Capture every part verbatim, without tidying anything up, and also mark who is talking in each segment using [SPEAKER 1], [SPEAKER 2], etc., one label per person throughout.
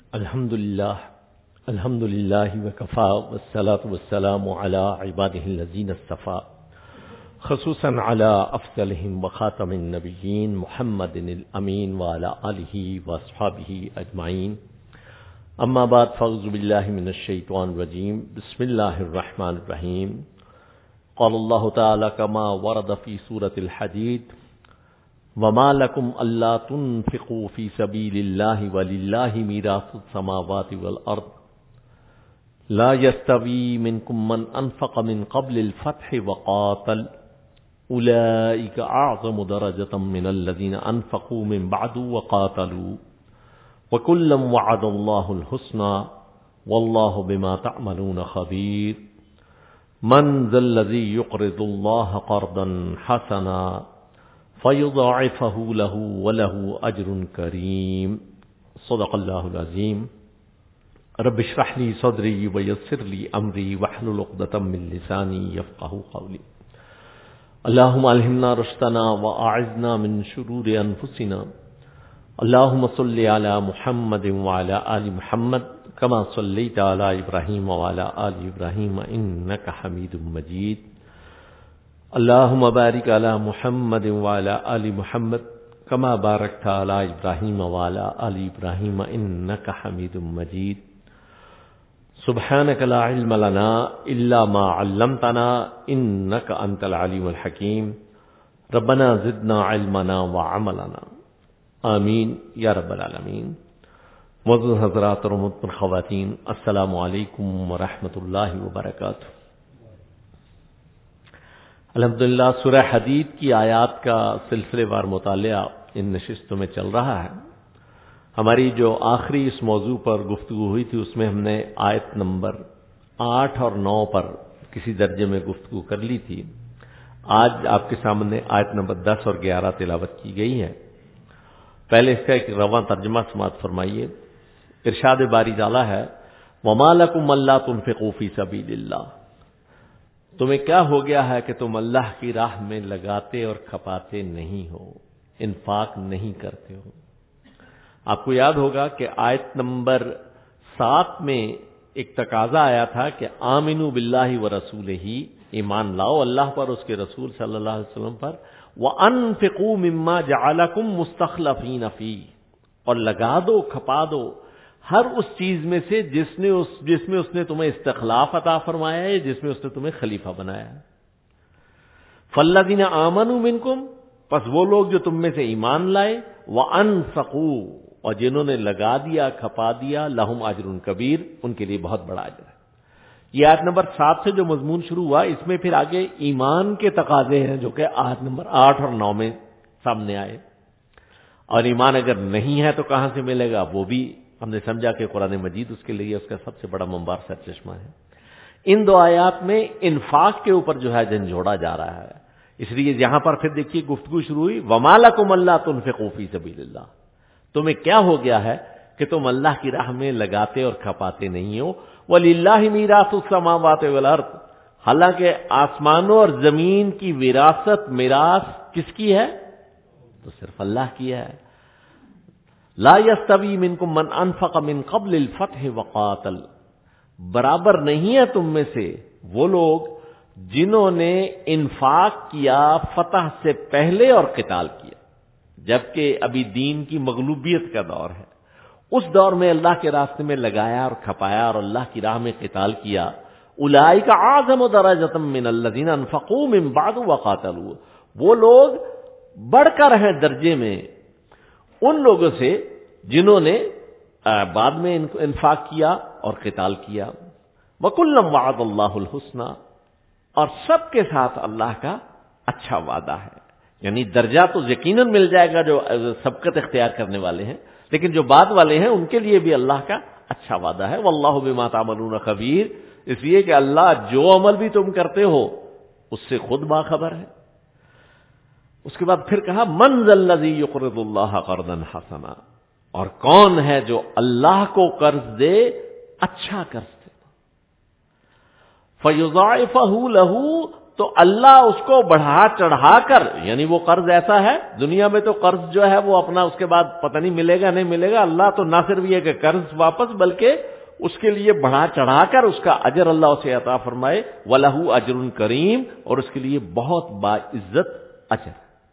[SPEAKER 1] الحمد للہ الحمد للہ وکفا والصلاة والسلام علی عباده الذین اصطفى خصوصا علی افضلهم وخاتم النبیین محمد الامین وعلی آلہ واصحابہ اجمعین. اما بعد فاعوذ باللہ من الشیطان الرجیم. بسم اللہ الرحمن الرحیم. قال اللہ تعالی کما ورد فی سورة الحدید وما لكم ألا تنفقوا في سبيل الله ولله ميراث السماوات والأرض لا يستوي منكم من أنفق من قبل الفتح وقاتل أولئك أعظم درجة من الذين أنفقوا من بعد وقاتلوا وكلا وعد الله الحسنى والله بما تعملون خبير. من ذا الذي يقرض الله قرضا حسنا فَيُضَاعِفَهُ لَهُ وَلَهُ أَجْرٌ كَرِيمٌ. صدق اللہ العظیم. رب اشرح لي صدری ويسر لي أمری واحلل عقدة من لسانی يفقهوا قولی. اللهم ألهمنا رشدنا وأعذنا من شرور أنفسنا. اللهم صل على محمد وعلى آل محمد كما صليت على إبراهيم وعلى آل إبراهيم إنك حميد مجيد. اللهم بارک علی محمد وعلی آل محمد کما بارکت علی ابراہیم وعلی آل ابراہیم انک حمید مجید. سبحانک لا علم لنا الا ما علمتنا انک انت العلیم الحکیم. ربنا زدنا علمنا وعملنا آمین یا رب العالمین. معزز حضرات اور محترم خواتین، السلام علیکم ورحمۃ اللہ وبرکاتہ. الحمدللہ سورہ حدید کی آیات کا سلسلے وار مطالعہ ان نشستوں میں چل رہا ہے. ہماری جو آخری اس موضوع پر گفتگو ہوئی تھی اس میں ہم نے آیت نمبر آٹھ اور نو پر کسی درجے میں گفتگو کر لی تھی. آج آپ کے سامنے آیت نمبر دس اور گیارہ تلاوت کی گئی ہے. پہلے اس کا ایک رواں ترجمہ سماعت فرمائیے. ارشاد باری تعالیٰ ہے وَمَا لَكُمْ أَلَّا تُنْفِقُوا فِي سَبِيلِ اللَّهِ. تمہیں کیا ہو گیا ہے کہ تم اللہ کی راہ میں لگاتے اور کھپاتے نہیں ہو، انفاق نہیں کرتے ہو. آپ کو یاد ہوگا کہ آیت نمبر سات میں ایک تقاضا آیا تھا کہ آمنوا باللہ ورسولہ، ایمان لاؤ اللہ پر، اس کے رسول صلی اللہ علیہ وسلم پر. وانفقوا مما جعلکم مستخلفین فیہ، اور لگا دو کھپا دو ہر اس چیز میں سے جس نے اس جس میں اس نے تمہیں استخلاف عطا فرمایا ہے، جس میں اس نے تمہیں خلیفہ بنایا ہے. فالذین آمنوا منکم، پس وہ لوگ جو تم میں سے ایمان لائے، وانفقوا، اور جنہوں نے لگا دیا کھپا دیا، لہم اجر کبیر، ان کے لیے بہت بڑا اجر ہے. یہ آیت نمبر سات سے جو مضمون شروع ہوا اس میں پھر آگے ایمان کے تقاضے ہیں جو کہ آیت نمبر آٹھ اور نو میں سامنے آئے. اور ایمان اگر نہیں ہے تو کہاں سے ملے گا، وہ بھی ہم نے سمجھا کہ قرآن مجید اس کے لیے اس کا سب سے بڑا منبع سرچشمہ ہے. ان دو آیات میں انفاق کے اوپر جو ہے جھنجھوڑا جا رہا ہے. اس لیے یہاں پر پھر دیکھیے گفتگو شروع ہوئی وَمَا لَكُمْ أَلَّا تُنْفِقُوا فِي سَبِيلِ اللَّهِ. تمہیں کیا ہو گیا ہے کہ تم اللہ کی راہ میں لگاتے اور کھپاتے نہیں ہو. وَلِلَّهِ مِيرَاثُ السَّمَاوَاتِ وَالْأَرْضِ، حالانکہ آسمانوں اور زمین کی وراثت میراث کس کی ہے؟ تو صرف اللہ کی ہے. لا یستوی منکم من انفق من قبل الفتح وقاتل، برابر نہیں ہے تم میں سے وہ لوگ جنہوں نے انفاق کیا فتح سے پہلے اور قتال کیا، جبکہ ابھی دین کی مغلوبیت کا دور ہے. اس دور میں اللہ کے راستے میں لگایا اور کھپایا اور اللہ کی راہ میں قتال کیا. اولئک اعظم درجۃ من الذین انفقوا من بعد وقاتلوا، وہ لوگ بڑھ کر ہیں درجے میں ان لوگوں سے جنہوں نے بعد میں انفاق کیا اور قتال کیا. وَكُلًّا وَعَدَ اللَّهُ الْحُسْنَى، اور سب کے ساتھ اللہ کا اچھا وعدہ ہے. یعنی درجہ تو یقیناً مل جائے گا جو سبقت اختیار کرنے والے ہیں، لیکن جو بعد والے ہیں ان کے لیے بھی اللہ کا اچھا وعدہ ہے. وَاللَّهُ بِمَا تَعْمَلُونَ خَبِيرٌ، اس لیے کہ اللہ جو عمل بھی تم کرتے ہو اس سے خود باخبر ہے. اس کے بعد پھر کہا من ذا الذی یقرض اللہ قرضا حسنا، اور کون ہے جو اللہ کو قرض دے اچھا قرض دے. فیضاعفہ لہ، تو اللہ اس کو بڑھا چڑھا کر، یعنی وہ قرض ایسا ہے، دنیا میں تو قرض جو ہے وہ اپنا اس کے بعد پتہ نہیں ملے گا نہیں ملے گا، اللہ تو نہ صرف یہ کہ قرض واپس بلکہ اس کے لیے بڑھا چڑھا کر اس کا اجر اللہ اسے عطا فرمائے، وَلَهُ أَجْرٌ کریم، اور اس کے لیے بہت باعزت اجر۔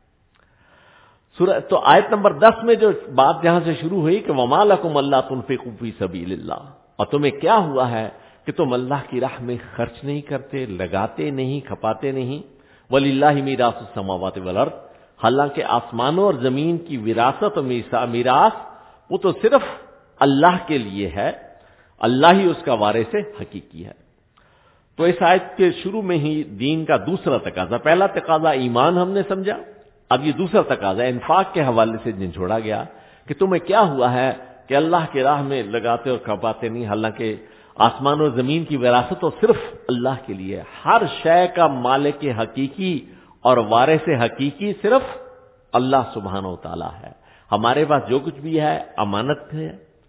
[SPEAKER 1] سورہ تو آیت نمبر دس میں جو بات جہاں سے شروع ہوئی کہ وَمَا لَكُمْ أَلَّا تُنْفِقُوا فِي سَبِيلِ اللَّهِ، اور تمہیں کیا ہوا ہے کہ تم اللہ کی راہ میں خرچ نہیں کرتے، لگاتے نہیں، کھپاتے نہیں۔ وَلِلَّهِ مِيرَاثُ السَّمَاوَاتِ وَالْأَرْضِ، حالانکہ آسمانوں اور زمین کی وراثت و میراث وہ تو صرف اللہ کے لیے ہے، اللہ ہی اس کا وارث حقیقی ہے۔ تو اس آیت کے شروع میں ہی دین کا دوسرا تقاضا، پہلا تقاضا ایمان ہم نے سمجھا، اب یہ دوسرا تقاضا انفاق کے حوالے سے جھنجھوڑا گیا کہ تمہیں کیا ہوا ہے کہ اللہ کی راہ میں لگاتے اور کھپاتے نہیں، حالانکہ آسمان اور زمین کی وراثت تو صرف اللہ کے لیے، ہر شے کا مالک حقیقی اور وارث حقیقی صرف اللہ سبحانہ و تعالی ہے۔ ہمارے پاس جو کچھ بھی ہے امانت ہے،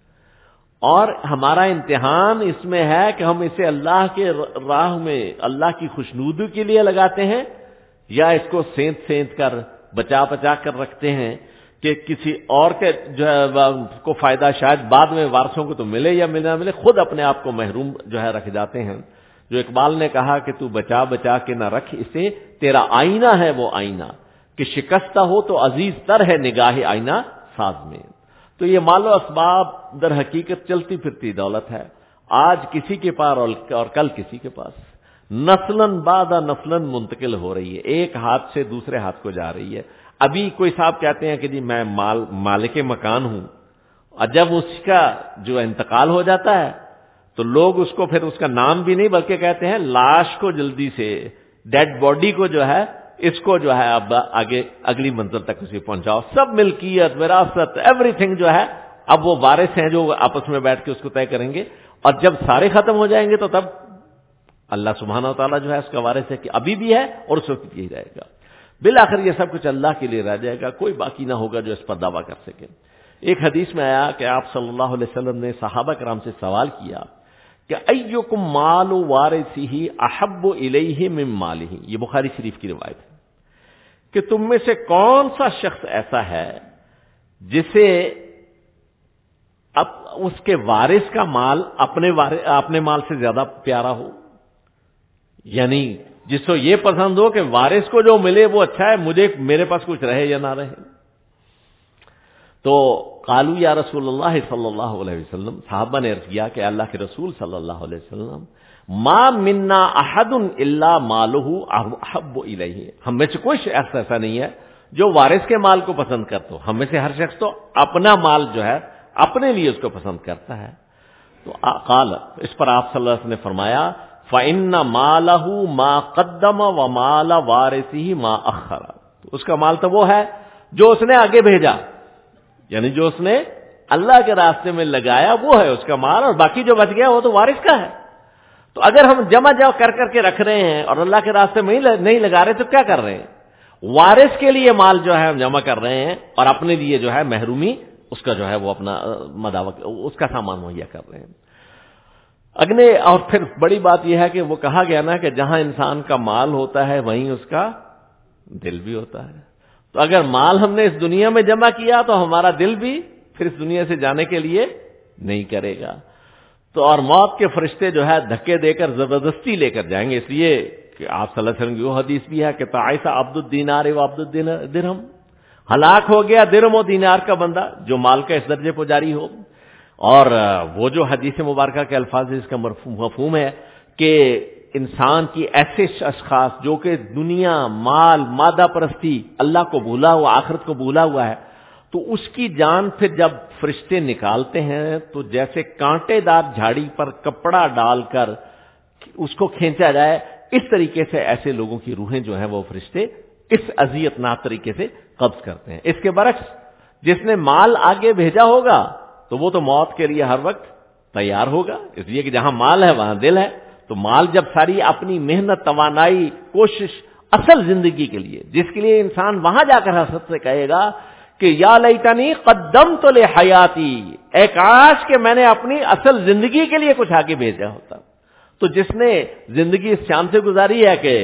[SPEAKER 1] اور ہمارا امتحان اس میں ہے کہ ہم اسے اللہ کے راہ میں اللہ کی خوشنودی کے لیے لگاتے ہیں، یا اس کو سینت سینت کر بچا بچا کر رکھتے ہیں کہ کسی اور کے جو ہے کو فائدہ شاید بعد میں وارثوں کو تو ملے یا ملے نہ ملے، خود اپنے آپ کو محروم جو ہے رکھ جاتے ہیں۔ جو اقبال نے کہا کہ تو بچا بچا کے نہ رکھ اسے، تیرا آئینہ ہے وہ آئینہ کہ شکستہ ہو تو عزیز تر ہے نگاہ آئینہ ساز میں۔ تو یہ مال و اسباب در حقیقت چلتی پھرتی دولت ہے، آج کسی کے پاس اور کل کسی کے پاس، نسلاً بعد نسلاً منتقل ہو رہی ہے، ایک ہاتھ سے دوسرے ہاتھ کو جا رہی ہے۔ ابھی کوئی صاحب کہتے ہیں کہ جی میں مال مالک مکان ہوں، اور جب اس کا جو انتقال ہو جاتا ہے تو لوگ اس کو پھر اس کا نام بھی نہیں بلکہ کہتے ہیں لاش کو جلدی سے، ڈیڈ باڈی کو جو ہے اس کو جو ہے اب آگے اگلی منزل تک اسے پہنچاؤ، سب ملکیت وراثت ایوری تھنگ جو ہے اب وہ وارث ہیں جو آپس میں بیٹھ کے اس کو طے کریں گے، اور جب سارے ختم ہو جائیں گے تو تب اللہ سبحانہ و تعالیٰ جو ہے اس کا وارث ہے کہ ابھی بھی ہے اور اس وقت یہی رہے گا۔ بالآخر یہ سب کچھ اللہ کے لیے رہ جائے گا، کوئی باقی نہ ہوگا جو اس پر دعویٰ کر سکے۔ ایک حدیث میں آیا کہ آپ صلی اللہ علیہ وسلم نے صحابہ کرام سے سوال کیا کہ ایکم مال وارثہ احب الیہ من مالہ، یہ بخاری شریف کی روایت ہے کہ تم میں سے کون سا شخص ایسا ہے جسے اب اس کے وارث کا مال اپنے اپنے مال سے زیادہ پیارا ہو، یعنی جس کو یہ پسند ہو کہ وارث کو جو ملے وہ اچھا ہے، مجھے میرے پاس کچھ رہے یا نہ رہے۔ تو قالو یا رسول اللہ صلی اللہ علیہ وسلم، صحابہ نے عرض کیا کہ اللہ کے رسول صلی اللہ علیہ وسلم، ما منا احد الا مالہ احب الیہ، ہم میں سے کوئی شخص ایسا نہیں ہے جو وارث کے مال کو پسند کرتا ہو، ہم میں سے ہر شخص تو اپنا مال جو ہے اپنے لیے اس کو پسند کرتا ہے۔ تو قال، اس پر آپ صلی اللہ علیہ وسلم نے فرمایا فَإِنَّ مَالَهُ مَا قَدَّمَ وَمَالَ وَارِثِهِ مَا أَخَّرَ، اس کا مال تو وہ ہے جو اس نے آگے بھیجا، یعنی جو اس نے اللہ کے راستے میں لگایا وہ ہے اس کا مال، اور باقی جو بچ گیا وہ تو وارث کا ہے۔ تو اگر ہم جمع جمع کر کر کے رکھ رہے ہیں اور اللہ کے راستے میں نہیں لگا رہے تو کیا کر رہے ہیں؟ وارث کے لیے مال جو ہے ہم جمع کر رہے ہیں اور اپنے لیے جو ہے محرومی اس کا جو ہے وہ اپنا مداوع اس کا سامان مہیا کر رہے ہیں۔ اگلے اور پھر بڑی بات یہ ہے کہ وہ کہا گیا نا کہ جہاں انسان کا مال ہوتا ہے وہیں اس کا دل بھی ہوتا ہے۔ تو اگر مال ہم نے اس دنیا میں جمع کیا تو ہمارا دل بھی پھر اس دنیا سے جانے کے لیے نہیں کرے گا۔ تو اور موت کے فرشتے جو ہے دھکے دے کر زبردستی لے کر جائیں گے، اس لیے کہ آپ صلی اللہ علیہ وسلم کی وہ حدیث بھی ہے کہ تعیس عبد الدینار و عبد الدرہم، ہلاک ہو گیا درہم و دینار کا بندہ جو مال کا اس درجے پر جاری ہو۔ اور وہ جو حدیث مبارکہ کے الفاظ اس کا مفہوم ہے کہ انسان کی ایسے اشخاص جو کہ دنیا مال مادہ پرستی اللہ کو بھولا ہوا آخرت کو بھولا ہوا ہے، تو اس کی جان پھر جب فرشتے نکالتے ہیں تو جیسے کانٹے دار جھاڑی پر کپڑا ڈال کر اس کو کھینچا جائے، اس طریقے سے ایسے لوگوں کی روحیں جو ہیں وہ فرشتے اس اذیت ناک طریقے سے قبض کرتے ہیں۔ اس کے برعکس جس نے مال آگے بھیجا ہوگا تو وہ تو موت کے لیے ہر وقت تیار ہوگا، اس لیے کہ جہاں مال ہے وہاں دل ہے۔ تو مال جب ساری اپنی محنت توانائی کوشش اصل زندگی کے لیے، جس کے لیے انسان وہاں جا کر حسرت سے کہے گا کہ یا لیتنی قدمت لحیاتی، اے کاش کہ میں نے اپنی اصل زندگی کے لیے کچھ آگے بھیجا ہوتا۔ تو جس نے زندگی اس شان سے گزاری ہے کہ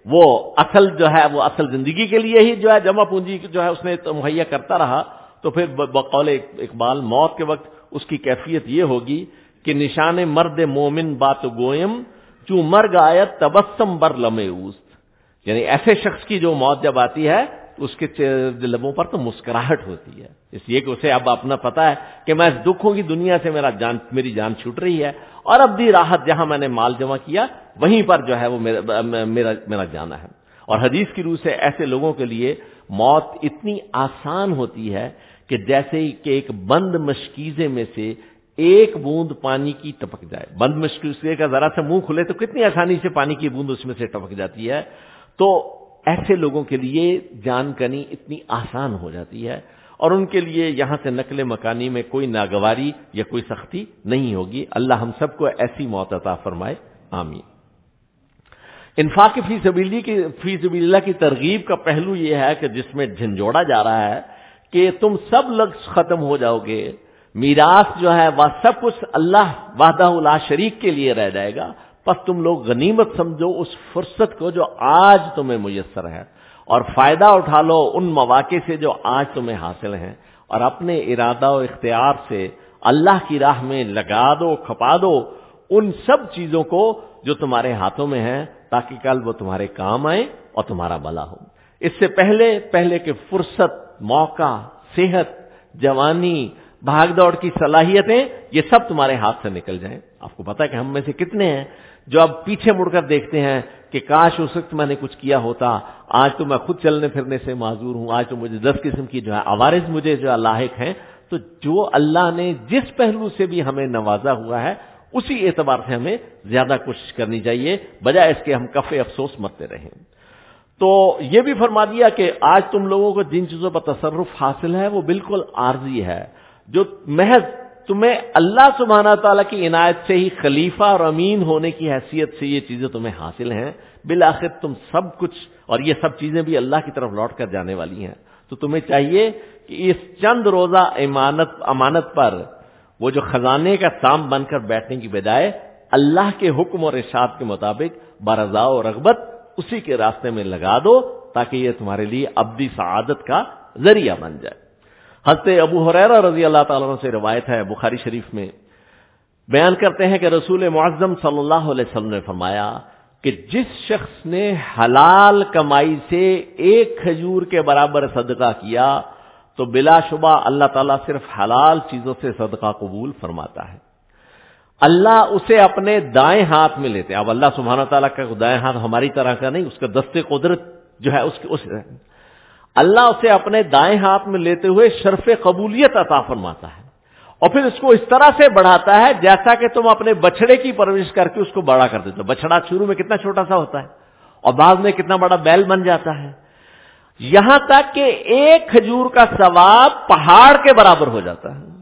[SPEAKER 1] وہ اصل جو ہے وہ اصل زندگی کے لیے ہی جو ہے جمع پونجی جو ہے اس نے مہیا کرتا رہا، تو پھر بقول اقبال موت کے وقت اس کی کیفیت یہ ہوگی کہ نشان مرد مومن بات گویم چوں مرگ آیت تبسم بر لمے اوست، یعنی ایسے شخص کی جو موت جب آتی ہے اس کے لبوں پر تو مسکراہٹ ہوتی ہے، اس لیے کہ اسے اب اپنا پتا ہے کہ میں اس دکھوں کی دنیا سے میرا جان میری جان چھوٹ رہی ہے، اور اب دی راحت جہاں میں نے مال جمع کیا وہیں پر جو ہے وہ میرا میرا, میرا جانا ہے۔ اور حدیث کی روح سے ایسے لوگوں کے لیے موت اتنی آسان ہوتی ہے کہ جیسے کہ ایک بند مشکیزے میں سے ایک بوند پانی کی ٹپک جائے، بند مشکیزے کا ذرا سا منہ کھلے تو کتنی آسانی سے پانی کی بوند اس میں سے ٹپک جاتی ہے، تو ایسے لوگوں کے لیے جان کنی اتنی آسان ہو جاتی ہے، اور ان کے لیے یہاں سے نقل مکانی میں کوئی ناگواری یا کوئی سختی نہیں ہوگی۔ اللہ ہم سب کو ایسی موت عطا فرمائے، آمین۔ انفاق فی سبیل کی فی سبیل اللہ کی ترغیب کا پہلو یہ ہے کہ جس میں جھنجھوڑا جا رہا ہے کہ تم سب لوگ ختم ہو جاؤ گے، میراث جو ہے وہ سب کچھ اللہ وحدہ لا شریک کے لیے رہ جائے گا، پس تم لوگ غنیمت سمجھو اس فرصت کو جو آج تمہیں میسر ہے، اور فائدہ اٹھا لو ان مواقع سے جو آج تمہیں حاصل ہیں، اور اپنے ارادہ و اختیار سے اللہ کی راہ میں لگا دو کھپا دو ان سب چیزوں کو جو تمہارے ہاتھوں میں ہیں، تاکہ کل وہ تمہارے کام آئیں اور تمہارا بھلا ہو۔ اس سے پہلے پہلے کہ فرصت، موقع، صحت، جوانی، بھاگ دوڑ کی صلاحیتیں یہ سب تمہارے ہاتھ سے نکل جائیں۔ آپ کو پتا ہے کہ ہم میں سے کتنے ہیں جو اب پیچھے مڑ کر دیکھتے ہیں کہ کاش اس وقت میں نے کچھ کیا ہوتا، آج تو میں خود چلنے پھرنے سے معذور ہوں، آج تو مجھے دس قسم کی جو ہے عوارض مجھے جو لاحق ہیں۔ تو جو اللہ نے جس پہلو سے بھی ہمیں نوازا ہوا ہے اسی اعتبار سے ہمیں زیادہ کوشش کرنی چاہیے، بجائے اس کے ہم کف افسوس مرتے رہیں۔ تو یہ بھی فرما دیا کہ آج تم لوگوں کو جن چیزوں پر تصرف حاصل ہے وہ بالکل عارضی ہے، جو محض تمہیں اللہ سبحانہ تعالیٰ کی عنایت سے ہی خلیفہ اور امین ہونے کی حیثیت سے یہ چیزیں تمہیں حاصل ہیں، بالآخر تم سب کچھ، اور یہ سب چیزیں بھی اللہ کی طرف لوٹ کر جانے والی ہیں۔ تو تمہیں چاہیے کہ اس چند روزہ امانت امانت پر وہ جو خزانے کا سام بن کر بیٹھنے کی بجائے اللہ کے حکم اور ارشاد کے مطابق برضا و رغبت اسی کے راستے میں لگا دو، تاکہ یہ تمہارے لیے ابدی سعادت کا ذریعہ بن جائے۔ حضرت ابو ہریرہ رضی اللہ تعالیٰ عنہ سے روایت ہے، بخاری شریف میں بیان کرتے ہیں کہ رسول معظم صلی اللہ علیہ وسلم نے فرمایا کہ جس شخص نے حلال کمائی سے ایک کھجور کے برابر صدقہ کیا تو بلا شبہ اللہ تعالیٰ صرف حلال چیزوں سے صدقہ قبول فرماتا ہے۔ اللہ اسے اپنے دائیں ہاتھ میں لیتے ہیں۔ اب اللہ سبحانہ تعالیٰ کا دائیں ہاتھ ہماری طرح کا نہیں، اس کا دست قدرت جو ہے اس, اس اللہ اسے اپنے دائیں ہاتھ میں لیتے ہوئے شرف قبولیت عطا فرماتا ہے، اور پھر اس کو اس طرح سے بڑھاتا ہے جیسا کہ تم اپنے بچڑے کی پرورش کر کے اس کو بڑا کر دیتے ہو۔ بچڑا شروع میں کتنا چھوٹا سا ہوتا ہے اور بعد میں کتنا بڑا بیل بن جاتا ہے، یہاں تک کہ ایک کھجور کا ثواب پہاڑ کے برابر ہو جاتا ہے۔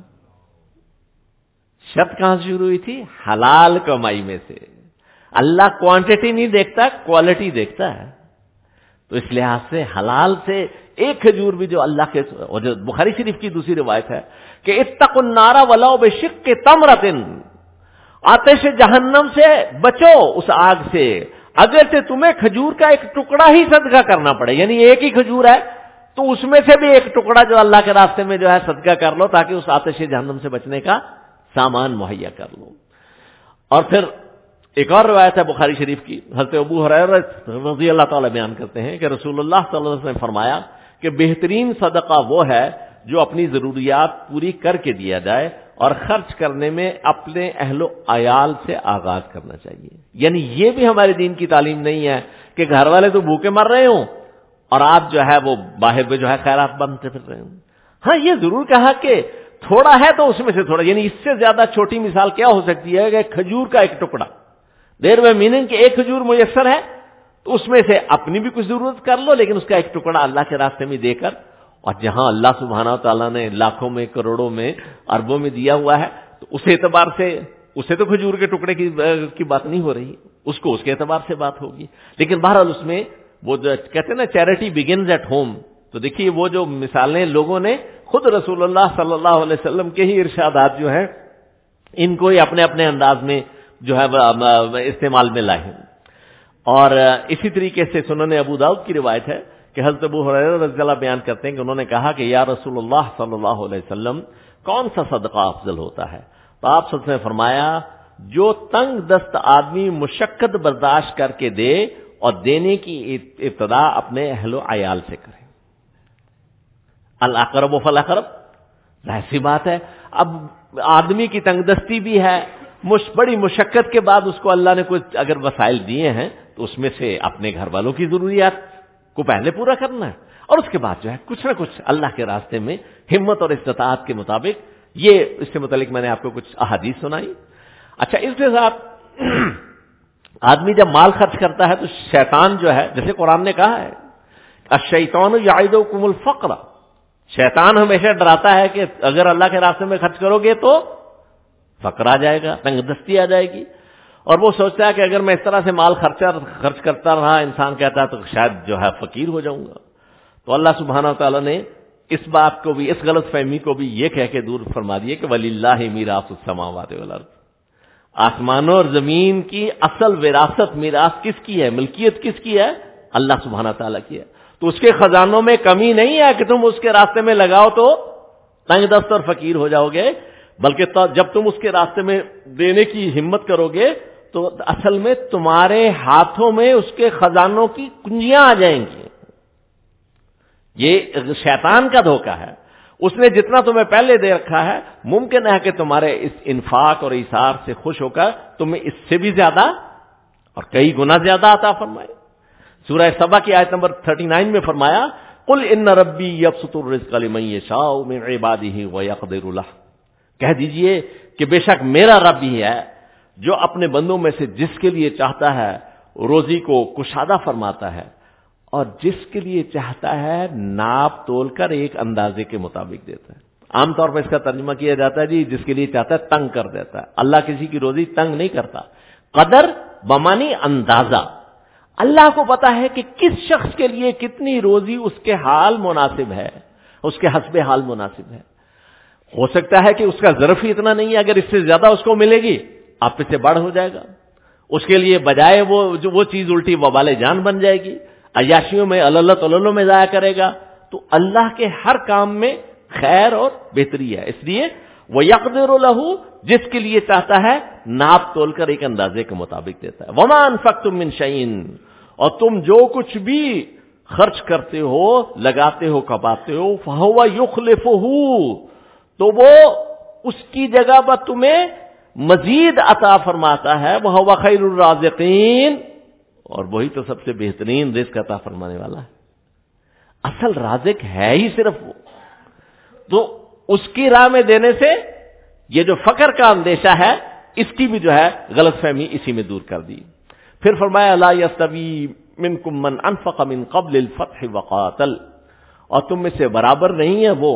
[SPEAKER 1] شرط کہاں سے شروع ہوئی تھی؟ حلال کمائی میں سے۔ اللہ کوانٹٹی نہیں دیکھتا، کوالٹی دیکھتا ہے۔ تو اس لحاظ سے حلال سے ایک کھجور بھی جو اللہ کے، اور جو بخاری شریف کی دوسری روایت ہے کہ اتقوا النار ولو بشق تمرۃ، آتش جہنم سے بچو اس آگ سے اگر سے تمہیں کھجور کا ایک ٹکڑا ہی صدقہ کرنا پڑے، یعنی ایک ہی کھجور ہے تو اس میں سے بھی ایک ٹکڑا جو اللہ کے راستے میں جو ہے صدقہ کر لو، تاکہ اس آتش جہنم سے بچنے کا سامان مہیا کر لو۔ اور پھر ایک اور روایت ہے بخاری شریف کی، حضرت ابو ہریرہ رضی اللہ تعالی بیان کرتے ہیں کہ رسول اللہ صلی اللہ علیہ وسلم نے فرمایا کہ بہترین صدقہ وہ ہے جو اپنی ضروریات پوری کر کے دیا جائے اور خرچ کرنے میں اپنے اہل و عیال سے آغاز کرنا چاہیے۔ یعنی یہ بھی ہمارے دین کی تعلیم نہیں ہے کہ گھر والے تو بھوکے مر رہے ہوں اور آپ جو ہے وہ باہر میں جو ہے خیرات بنتے پھر رہے ہوں۔ ہاں یہ ضرور کہا کہ تھوڑا ہے تو اس میں سے تھوڑا، یعنی اس سے زیادہ چھوٹی مثال کیا ہو سکتی ہے کہ کھجور کا ایک ٹکڑا، دیر میں میننگ کہ ایک کھجور میسر ہے تو اس میں سے اپنی بھی کچھ ضرورت کر لو، لیکن اس کا ایک ٹکڑا اللہ کے راستے میں دے کر، اور جہاں اللہ سبحانہ تعالیٰ نے لاکھوں میں، کروڑوں میں، اربوں میں دیا ہوا ہے، تو اس اعتبار سے اسے تو کھجور کے ٹکڑے کی کی بات نہیں ہو رہی، اس کو اس کے اعتبار سے بات ہوگی۔ لیکن بہرحال اس میں وہ جو کہتے ہیں نا چیریٹی بگنز ایٹ ہوم، تو دیکھیے وہ جو مثالیں لوگوں نے خود رسول اللہ صلی اللہ علیہ وسلم کے ہی ارشادات جو ہیں ان کو ہی اپنے اپنے انداز میں جو ہے استعمال میں لائے ہیں۔ اور اسی طریقے سے سنن ابو داؤد کی روایت ہے کہ حضرت ابو ہریرہ رضی اللہ بیان کرتے ہیں کہ انہوں نے کہا کہ یا رسول اللہ صلی اللہ علیہ وسلم کون سا صدقہ افضل ہوتا ہے؟ تو آپ صلی اللہ علیہ وسلم نے فرمایا جو تنگ دست آدمی مشقت برداشت کر کے دے اور دینے کی ابتدا اپنے اہل و عیال سے کرے. الاقرب فالاقرب، ظاہر سی بات ہے اب آدمی کی تنگ دستی بھی ہے، مش بڑی مشقت کے بعد اس کو اللہ نے کچھ اگر وسائل دیے ہیں تو اس میں سے اپنے گھر والوں کی ضروریات کو پہلے پورا کرنا ہے، اور اس کے بعد جو ہے کچھ نہ کچھ اللہ کے راستے میں ہمت اور استطاعت کے مطابق. یہ اس سے متعلق میں نے آپ کو کچھ احادیث سنائی. اچھا، اس کے ساتھ آدمی جب مال خرچ کرتا ہے تو شیطان جو ہے، جیسے قرآن نے کہا ہے الشیطان یعدکم الفقر، شیطان ہمیشہ ڈراتا ہے کہ اگر اللہ کے راستے میں خرچ کرو گے تو فقر آ جائے گا، تنگ دستی آ جائے گی. اور وہ سوچتا ہے کہ اگر میں اس طرح سے مال خرچہ خرچ کرتا رہا، انسان کہتا ہے تو شاید جو ہے فقیر ہو جاؤں گا. تو اللہ سبحانہ و تعالیٰ نے اس بات کو بھی، اس غلط فہمی کو بھی یہ کہہ کے دور فرما دیے کہ وَلِلَّهِ مِيرَاثُ السَّمَاوَاتِ وَالْأَرْضِ، آسمانوں اور زمین کی اصل وراثت، میراث کس کی ہے، ملکیت کس کی ہے؟ اللہ سبحانہ و تعالیٰ کی ہے. تو اس کے خزانوں میں کمی نہیں ہے کہ تم اس کے راستے میں لگاؤ تو تنگ دست اور فقیر ہو جاؤ گے، بلکہ جب تم اس کے راستے میں دینے کی ہمت کرو گے تو اصل میں تمہارے ہاتھوں میں اس کے خزانوں کی کنجیاں آ جائیں گی. یہ شیطان کا دھوکہ ہے. اس نے جتنا تمہیں پہلے دے رکھا ہے ممکن ہے کہ تمہارے اس انفاق اور ایثار سے خوش ہو کر تمہیں اس سے بھی زیادہ اور کئی گنا زیادہ عطا فرمائے. سورہ سبا کی آیت نمبر انتیس میں فرمایا قل ان ربی یبسط الرزق لمن یشاء من عباده ویقدر له، کہہ دیجئے کہ بے شک میرا رب ہی ہے جو اپنے بندوں میں سے جس کے لیے چاہتا ہے روزی کو کشادہ فرماتا ہے، اور جس کے لیے چاہتا ہے ناپ تول کر ایک اندازے کے مطابق دیتا ہے. عام طور پر اس کا ترجمہ کیا جاتا ہے جی جس کے لیے چاہتا ہے تنگ کر دیتا ہے. اللہ کسی کی روزی تنگ نہیں کرتا. قدر بمانی اندازہ، اللہ کو پتا ہے کہ کس شخص کے لیے کتنی روزی اس کے حال مناسب ہے، اس کے حسب حال مناسب ہے. ہو سکتا ہے کہ اس کا ظرف ہی اتنا نہیں ہے، اگر اس سے زیادہ اس کو ملے گی آپ پہ سے بڑھ ہو جائے گا، اس کے لیے بجائے وہ جو وہ چیز الٹی وبال جان بن جائے گی، عیاشیوں میں اللہ اللہ میں ضائع کرے گا. تو اللہ کے ہر کام میں خیر اور بہتری ہے. اس لیے وہ یقدر لہ، جس کے لیے چاہتا ہے ناپ تول کر ایک اندازے کے مطابق دیتا ہے. وما انفقتم من شیء، اور تم جو کچھ بھی خرچ کرتے ہو، لگاتے ہو، کماتے ہو، فہو یخلفہ، تو وہ اس کی جگہ پر تمہیں مزید عطا فرماتا ہے. وہو خیر الرازقین، اور وہی تو سب سے بہترین رزق عطا فرمانے والا ہے. اصل رازق ہے ہی صرف وہ. تو اس کی راہ میں دینے سے یہ جو فقر کا اندیشہ ہے اس کی بھی جو ہے غلط فہمی اسی میں دور کر دی. پھر فرمایا لا یستوی منکم من انفق من قبل الفتح وقاتل، اور تم میں سے برابر نہیں ہے وہ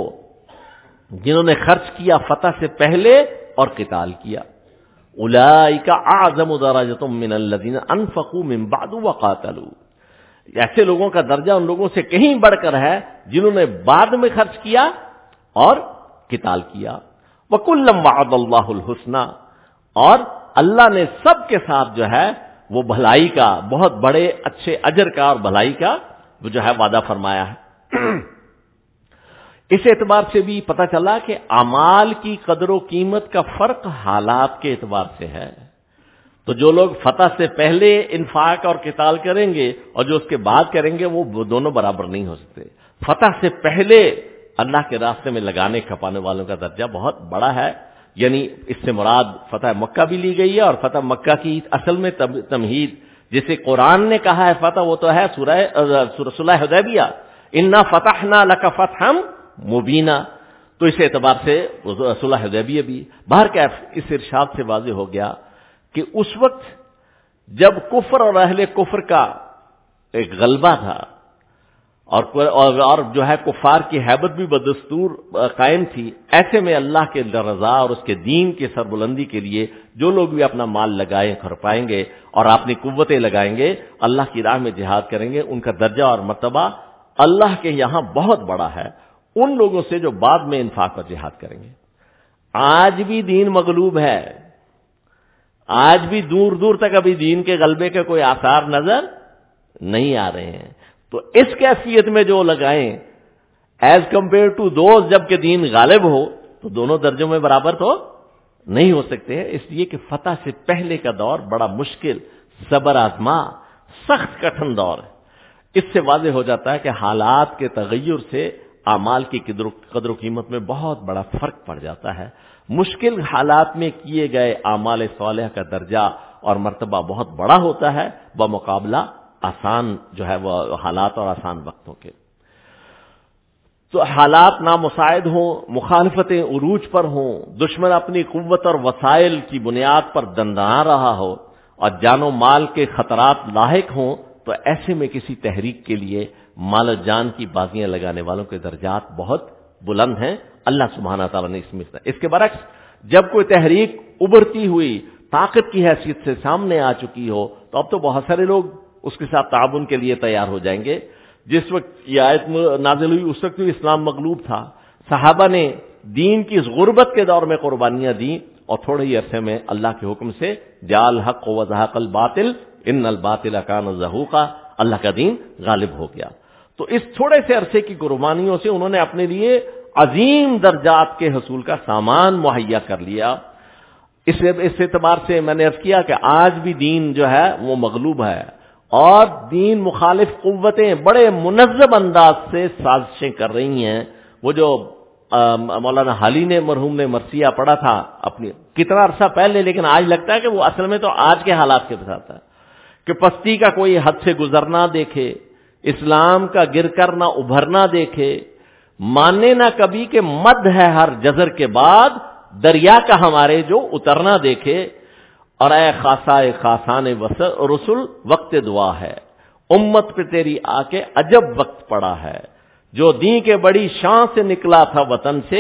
[SPEAKER 1] جنہوں نے خرچ کیا فتح سے پہلے اور قتال کیا. اولئک اعظم درجۃ من الذین انفقوا من بعد وقاتلوا، ایسے لوگوں کا درجہ ان لوگوں سے کہیں بڑھ کر ہے جنہوں نے بعد میں خرچ کیا اور قتال کیا. وَكُلًّا وَعَدَ اللَّهُ الْحُسْنَى، اور اللہ نے سب کے ساتھ جو ہے وہ بھلائی کا، بہت بڑے اچھے اجر کا اور بھلائی کا وہ جو ہے وعدہ فرمایا ہے. اس اعتبار سے بھی پتہ چلا کہ اعمال کی قدر و قیمت کا فرق حالات کے اعتبار سے ہے. تو جو لوگ فتح سے پہلے انفاق اور قتال کریں گے اور جو اس کے بعد کریں گے وہ دونوں برابر نہیں ہو سکتے. فتح سے پہلے اللہ کے راستے میں لگانے کھپانے والوں کا درجہ بہت بڑا ہے. یعنی اس سے مراد فتح مکہ بھی لی گئی ہے، اور فتح مکہ کی اصل میں تمہید جسے قرآن نے کہا ہے فتح، وہ تو ہے سورہ صلح حدیبیہ، انا فتحنا لک فتحا مبینا. تو اس اعتبار سے صلح حدیبیہ بھی بہرکیف اس ارشاد سے واضح ہو گیا کہ اس وقت جب کفر اور اہل کفر کا ایک غلبہ تھا اور اور جو ہے کفار کی ہیبت بھی بدستور قائم تھی، ایسے میں اللہ کے رضا اور اس کے دین کی سربلندی کے لیے جو لوگ بھی اپنا مال لگائیں کھرپائیں گے اور اپنی قوتیں لگائیں گے، اللہ کی راہ میں جہاد کریں گے، ان کا درجہ اور مرتبہ اللہ کے یہاں بہت بڑا ہے ان لوگوں سے جو بعد میں انفاق اور جہاد کریں گے. آج بھی دین مغلوب ہے، آج بھی دور دور تک ابھی دین کے غلبے کے کوئی آثار نظر نہیں آ رہے ہیں. تو اس کیفیت میں جو لگائیں ایز کمپیئر ٹو دوز جبکہ دین غالب ہو تو دونوں درجوں میں برابر تو نہیں ہو سکتے ہیں. اس لیے کہ فتح سے پہلے کا دور بڑا مشکل، صبر آزما، سخت کٹھن دور ہے. اس سے واضح ہو جاتا ہے کہ حالات کے تغیر سے اعمال کی قدر و قیمت میں بہت بڑا فرق پڑ جاتا ہے. مشکل حالات میں کیے گئے اعمال صالحہ کا درجہ اور مرتبہ بہت بڑا ہوتا ہے بمقابلہ آسان جو ہے وہ حالات اور آسان وقتوں کے. تو حالات نامساعد ہوں، مخالفتیں عروج پر ہوں، دشمن اپنی قوت اور وسائل کی بنیاد پر دندنا رہا ہو اور جان و مال کے خطرات لاحق ہوں، تو ایسے میں کسی تحریک کے لیے مال و جان کی بازیاں لگانے والوں کے درجات بہت بلند ہیں. اللہ سبحانہ تعالیٰ نے اس میں اس کے برعکس جب کوئی تحریک ابھرتی ہوئی طاقت کی حیثیت سے سامنے آ چکی ہو تو اب تو بہت سارے لوگ اس کے ساتھ تعاون کے لیے تیار ہو جائیں گے. جس وقت یہ آیت نازل ہوئی اس وقت اسلام مغلوب تھا، صحابہ نے دین کی اس غربت کے دور میں قربانیاں دیں اور تھوڑے ہی عرصے میں اللہ کے حکم سے جال حق و زحق الباطل ان الباطل کان زہوقا، اللہ کا دین غالب ہو گیا. تو اس تھوڑے سے عرصے کی قربانیوں سے انہوں نے اپنے لیے عظیم درجات کے حصول کا سامان مہیا کر لیا. اس اس اعتبار سے میں نے عرض کیا کہ آج بھی دین جو ہے وہ مغلوب ہے اور دین مخالف قوتیں بڑے منظم انداز سے سازشیں کر رہی ہیں. وہ جو مولانا حالی نے مرحوم نے مرثیہ پڑھا تھا اپنی کتنا عرصہ پہلے، لیکن آج لگتا ہے کہ وہ اصل میں تو آج کے حالات کے بتاتا ہے کہ پستی کا کوئی حد سے گزرنا دیکھے، اسلام کا گر کر نہ ابھرنا دیکھے، مانے نہ کبھی کہ مد ہے ہر جزر کے بعد دریا کا ہمارے جو اترنا دیکھے، اور اے خاصا اے خاصان رسول وقت دعا ہے، امت پہ تیری آ کے عجب وقت پڑا ہے، جو دین کے بڑی شان سے نکلا تھا وطن سے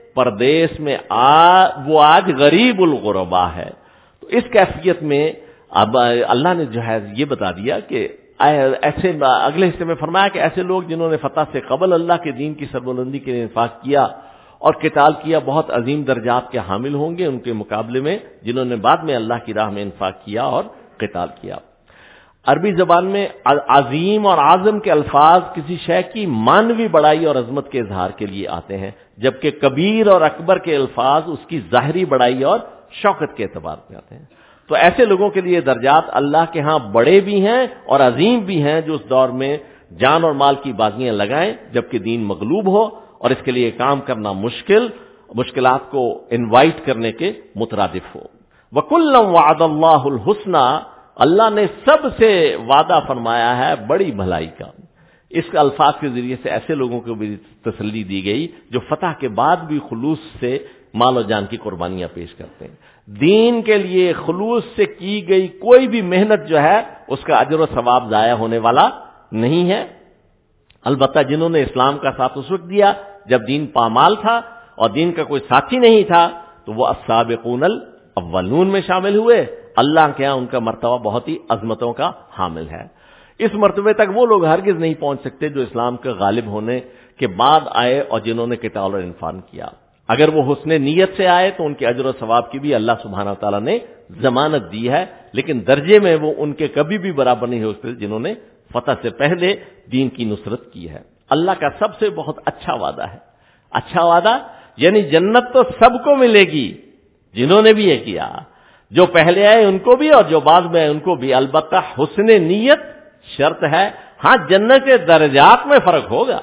[SPEAKER 1] پردیس میں آ وہ آج غریب الغربا ہے. تو اس کیفیت میں اب اللہ نے جو ہے یہ بتا دیا کہ ایسے اگلے حصے میں فرمایا کہ ایسے لوگ جنہوں نے فتح سے قبل اللہ کے دین کی سربلندی کے لیے انفاق کیا اور قتال کیا بہت عظیم درجات کے حامل ہوں گے ان کے مقابلے میں جنہوں نے بعد میں اللہ کی راہ میں انفاق کیا اور قتال کیا. عربی زبان میں عظیم اور اعظم کے الفاظ کسی شے کی مانوی بڑائی اور عظمت کے اظہار کے لیے آتے ہیں، جبکہ کبیر اور اکبر کے الفاظ اس کی ظاہری بڑائی اور شوکت کے اعتبار سے آتے ہیں. تو ایسے لوگوں کے لیے درجات اللہ کے ہاں بڑے بھی ہیں اور عظیم بھی ہیں جو اس دور میں جان اور مال کی بازیاں لگائیں جبکہ دین مغلوب ہو اور اس کے لیے کام کرنا مشکل، مشکلات کو انوائٹ کرنے کے مترادف ہو. وَكُلًّا وَعَدَ اللَّهُ الْحُسْنَى، اللہ نے سب سے وعدہ فرمایا ہے بڑی بھلائی کا. اس الفاظ کے ذریعے سے ایسے لوگوں کو بھی تسلی دی گئی جو فتح کے بعد بھی خلوص سے مال و جان کی قربانیاں پیش کرتے ہیں. دین کے لیے خلوص سے کی گئی کوئی بھی محنت جو ہے اس کا اجر و ثواب ضائع ہونے والا نہیں ہے. البتہ جنہوں نے اسلام کا ساتھ اس وقت دیا جب دین پامال تھا اور دین کا کوئی ساتھی نہیں تھا تو وہ السابقون الاولون میں شامل ہوئے. اللہ کے ہاں ان کا مرتبہ بہت ہی عظمتوں کا حامل ہے. اس مرتبے تک وہ لوگ ہرگز نہیں پہنچ سکتے جو اسلام کے غالب ہونے کے بعد آئے اور جنہوں نے قتال اور انفاق کیا. اگر وہ حسن نیت سے آئے تو ان کے اجر و ثواب کی بھی اللہ سبحانہ تعالیٰ نے ضمانت دی ہے، لیکن درجے میں وہ ان کے کبھی بھی برابر نہیں ہو سکتے جنہوں نے فتح سے پہلے دین کی نصرت کی ہے. اللہ کا سب سے بہت اچھا وعدہ ہے. اچھا وعدہ یعنی جنت تو سب کو ملے گی جنہوں نے بھی یہ کیا، جو پہلے آئے ان کو بھی اور جو بعد میں آئے ان کو بھی. البتہ حسن نیت شرط ہے. ہاں جنت کے درجات میں فرق ہوگا،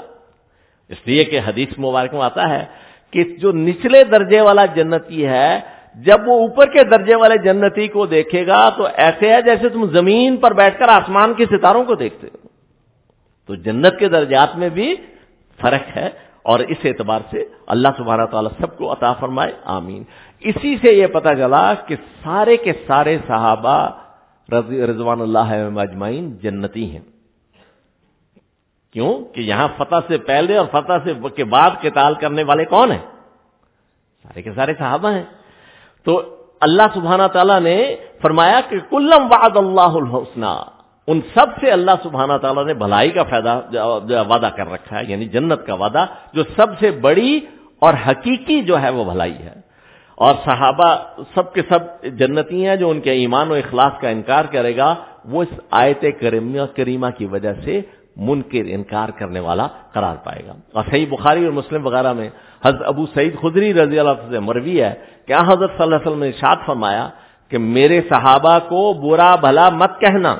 [SPEAKER 1] اس لیے کہ حدیث مبارک میں آتا ہے کہ جو نچلے درجے والا جنتی ہے جب وہ اوپر کے درجے والے جنتی کو دیکھے گا تو ایسے ہے جیسے تم زمین پر بیٹھ کر آسمان کے ستاروں کو دیکھتے ہو. تو جنت کے درجات میں بھی فرق ہے اور اس اعتبار سے اللہ سبحانہ تعالیٰ سب کو عطا فرمائے، آمین. اسی سے یہ پتہ چلا کہ سارے کے سارے صحابہ رضوان اللہ اجمعین جنتی ہیں. کیوں کہ یہاں فتح سے پہلے اور فتح سے کے بعد قتال کرنے والے کون ہیں؟ سارے کے سارے صحابہ ہیں. تو اللہ سبحانہ تعالیٰ نے فرمایا کہ کلم وعد اللہ الحسنى، ان سب سے اللہ سبحانہ تعالیٰ نے بھلائی کا فائدہ وعدہ کر رکھا ہے، یعنی جنت کا وعدہ جو سب سے بڑی اور حقیقی جو ہے وہ بھلائی ہے. اور صحابہ سب کے سب جنتی ہیں. جو ان کے ایمان و اخلاص کا انکار کرے گا وہ اس آیت کریمہ کریمہ کی وجہ سے منکر انکار کرنے والا قرار پائے گا. اور صحیح بخاری اور مسلم وغیرہ میں حضرت ابو سعید خدری رضی اللہ عنہ سے مروی ہے کہ حضرت صلی اللہ علیہ وسلم نے ارشاد فرمایا کہ میرے صحابہ کو برا بھلا مت کہنا،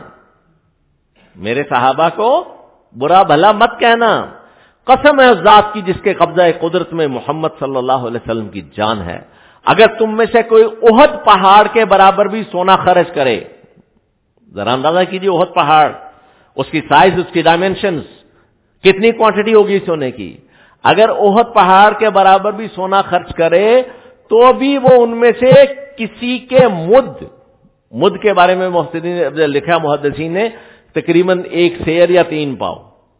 [SPEAKER 1] میرے صحابہ کو برا بھلا مت کہنا، قسم ہے اس ذات کی جس کے قبضہ قدرت میں محمد صلی اللہ علیہ وسلم کی جان ہے، اگر تم میں سے کوئی احد پہاڑ کے برابر بھی سونا خرچ کرے، ذرا اندازہ کیجیے احد پہاڑ، اس کی سائز، اس کی ڈائمینشنز، کتنی کوانٹٹی ہوگی سونے کی، اگر احد پہاڑ کے برابر بھی سونا خرچ کرے تو بھی وہ ان میں سے کسی کے مد مد کے بارے میں محدثین نے لکھا، محدثین نے تقریباً ایک سیر یا تین پاؤ،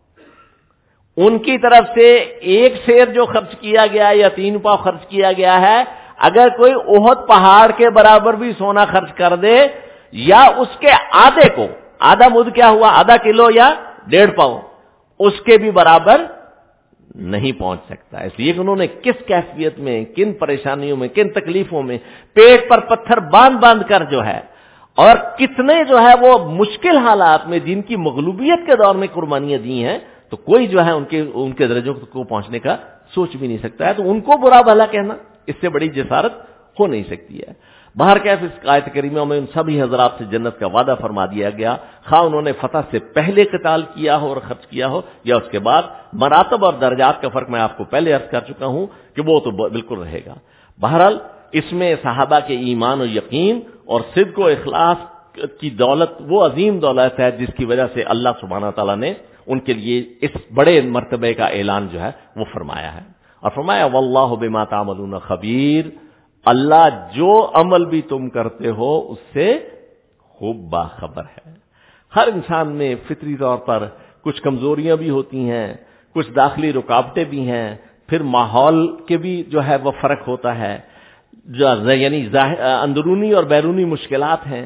[SPEAKER 1] ان کی طرف سے ایک سیر جو خرچ کیا گیا یا تین پاؤ خرچ کیا گیا ہے، اگر کوئی احد پہاڑ کے برابر بھی سونا خرچ کر دے یا اس کے آدھے کو، آدھا مد کیا ہوا، آدھا کلو یا ڈیڑھ پاؤ، اس کے بھی برابر نہیں پہنچ سکتا. اس لیے کہ انہوں نے کس کیفیت میں، کن پریشانیوں میں، کن تکلیفوں میں پیٹ پر پتھر باندھ باندھ کر جو ہے، اور کتنے جو ہے وہ مشکل حالات میں جن کی مغلوبیت کے دور میں قربانیاں دی ہیں، تو کوئی جو ہے ان کے ان کے درجوں کو پہنچنے کا سوچ بھی نہیں سکتا ہے. تو ان کو برا بھلا کہنا اس سے بڑی جسارت ہو نہیں سکتی ہے. باہر کیف اس آیت کریمہ میں ان سبھی حضرات سے جنت کا وعدہ فرما دیا گیا، خواہ انہوں نے فتح سے پہلے قتال کیا ہو اور خرچ کیا ہو یا اس کے بعد. مراتب اور درجات کا فرق میں آپ کو پہلے عرض کر چکا ہوں کہ وہ تو بالکل رہے گا. بہرحال اس میں صحابہ کے ایمان و یقین اور صدق و اخلاص کی دولت وہ عظیم دولت ہے جس کی وجہ سے اللہ سبحانہ تعالیٰ نے ان کے لیے اس بڑے مرتبے کا اعلان جو ہے وہ فرمایا ہے. اور فرمایا واللہ بما تعملون خبیر، اللہ جو عمل بھی تم کرتے ہو اس سے خوب باخبر ہے. ہر انسان میں فطری طور پر کچھ کمزوریاں بھی ہوتی ہیں، کچھ داخلی رکاوٹیں بھی ہیں، پھر ماحول کے بھی جو ہے وہ فرق ہوتا ہے، یعنی اندرونی اور بیرونی مشکلات ہیں.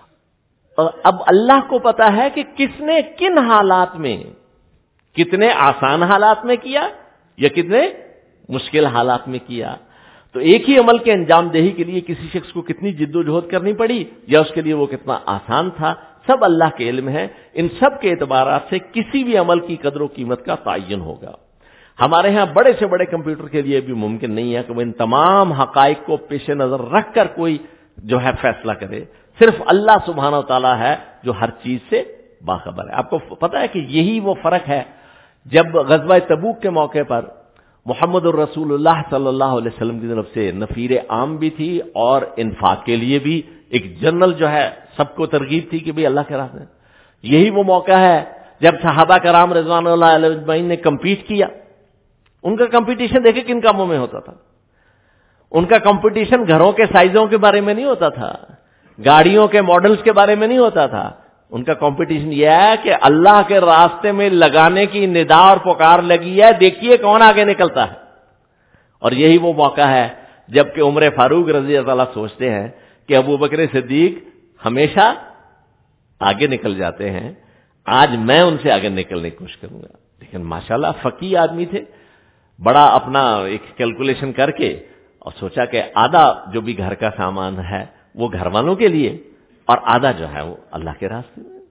[SPEAKER 1] اب اللہ کو پتا ہے کہ کس نے کن حالات میں، کتنے آسان حالات میں کیا یا کتنے مشکل حالات میں کیا. تو ایک ہی عمل کے انجام دہی کے لیے کسی شخص کو کتنی جد و جہد کرنی پڑی یا اس کے لیے وہ کتنا آسان تھا، سب اللہ کے علم ہے. ان سب کے اعتبارات سے کسی بھی عمل کی قدر و قیمت کا تعین ہوگا. ہمارے ہاں بڑے سے بڑے کمپیوٹر کے لیے بھی ممکن نہیں ہے کہ وہ ان تمام حقائق کو پیش نظر رکھ کر کوئی جو ہے فیصلہ کرے. صرف اللہ سبحانہ و تعالیٰ ہے جو ہر چیز سے باخبر ہے. آپ کو پتا ہے کہ یہی وہ فرق ہے جب غزوہ تبوک کے موقع پر محمد الرسول اللہ صلی اللہ علیہ وسلم کی طرف سے نفیر عام بھی تھی اور انفاق کے لیے بھی ایک جنرل جو ہے سب کو ترغیب تھی کہ بھئی اللہ کے راستے. یہی وہ موقع ہے جب صحابہ کرام رضوان اللہ علیہ اجمعین نے کمپیٹ کیا. ان کا کمپٹیشن دیکھیں کن کاموں میں ہوتا تھا. ان کا کمپٹیشن گھروں کے سائزوں کے بارے میں نہیں ہوتا تھا، گاڑیوں کے ماڈلز کے بارے میں نہیں ہوتا تھا. ان کا کمپٹیشن یہ ہے کہ اللہ کے راستے میں لگانے کی ندا اور پکار لگی ہے، دیکھیے کون آگے نکلتا ہے. اور یہی وہ موقع ہے جب کہ عمر فاروق رضی اللہ عنہ سوچتے ہیں کہ ابو بکر صدیق ہمیشہ آگے نکل جاتے ہیں، آج میں ان سے آگے نکلنے کی کوشش کروں گا. لیکن ماشاءاللہ فقیہ آدمی تھے، بڑا اپنا ایک کیلکولیشن کر کے اور سوچا کہ آدھا جو بھی گھر کا سامان ہے وہ گھر والوں کے لیے اور آدھا جو ہے وہ اللہ کے راستے میں.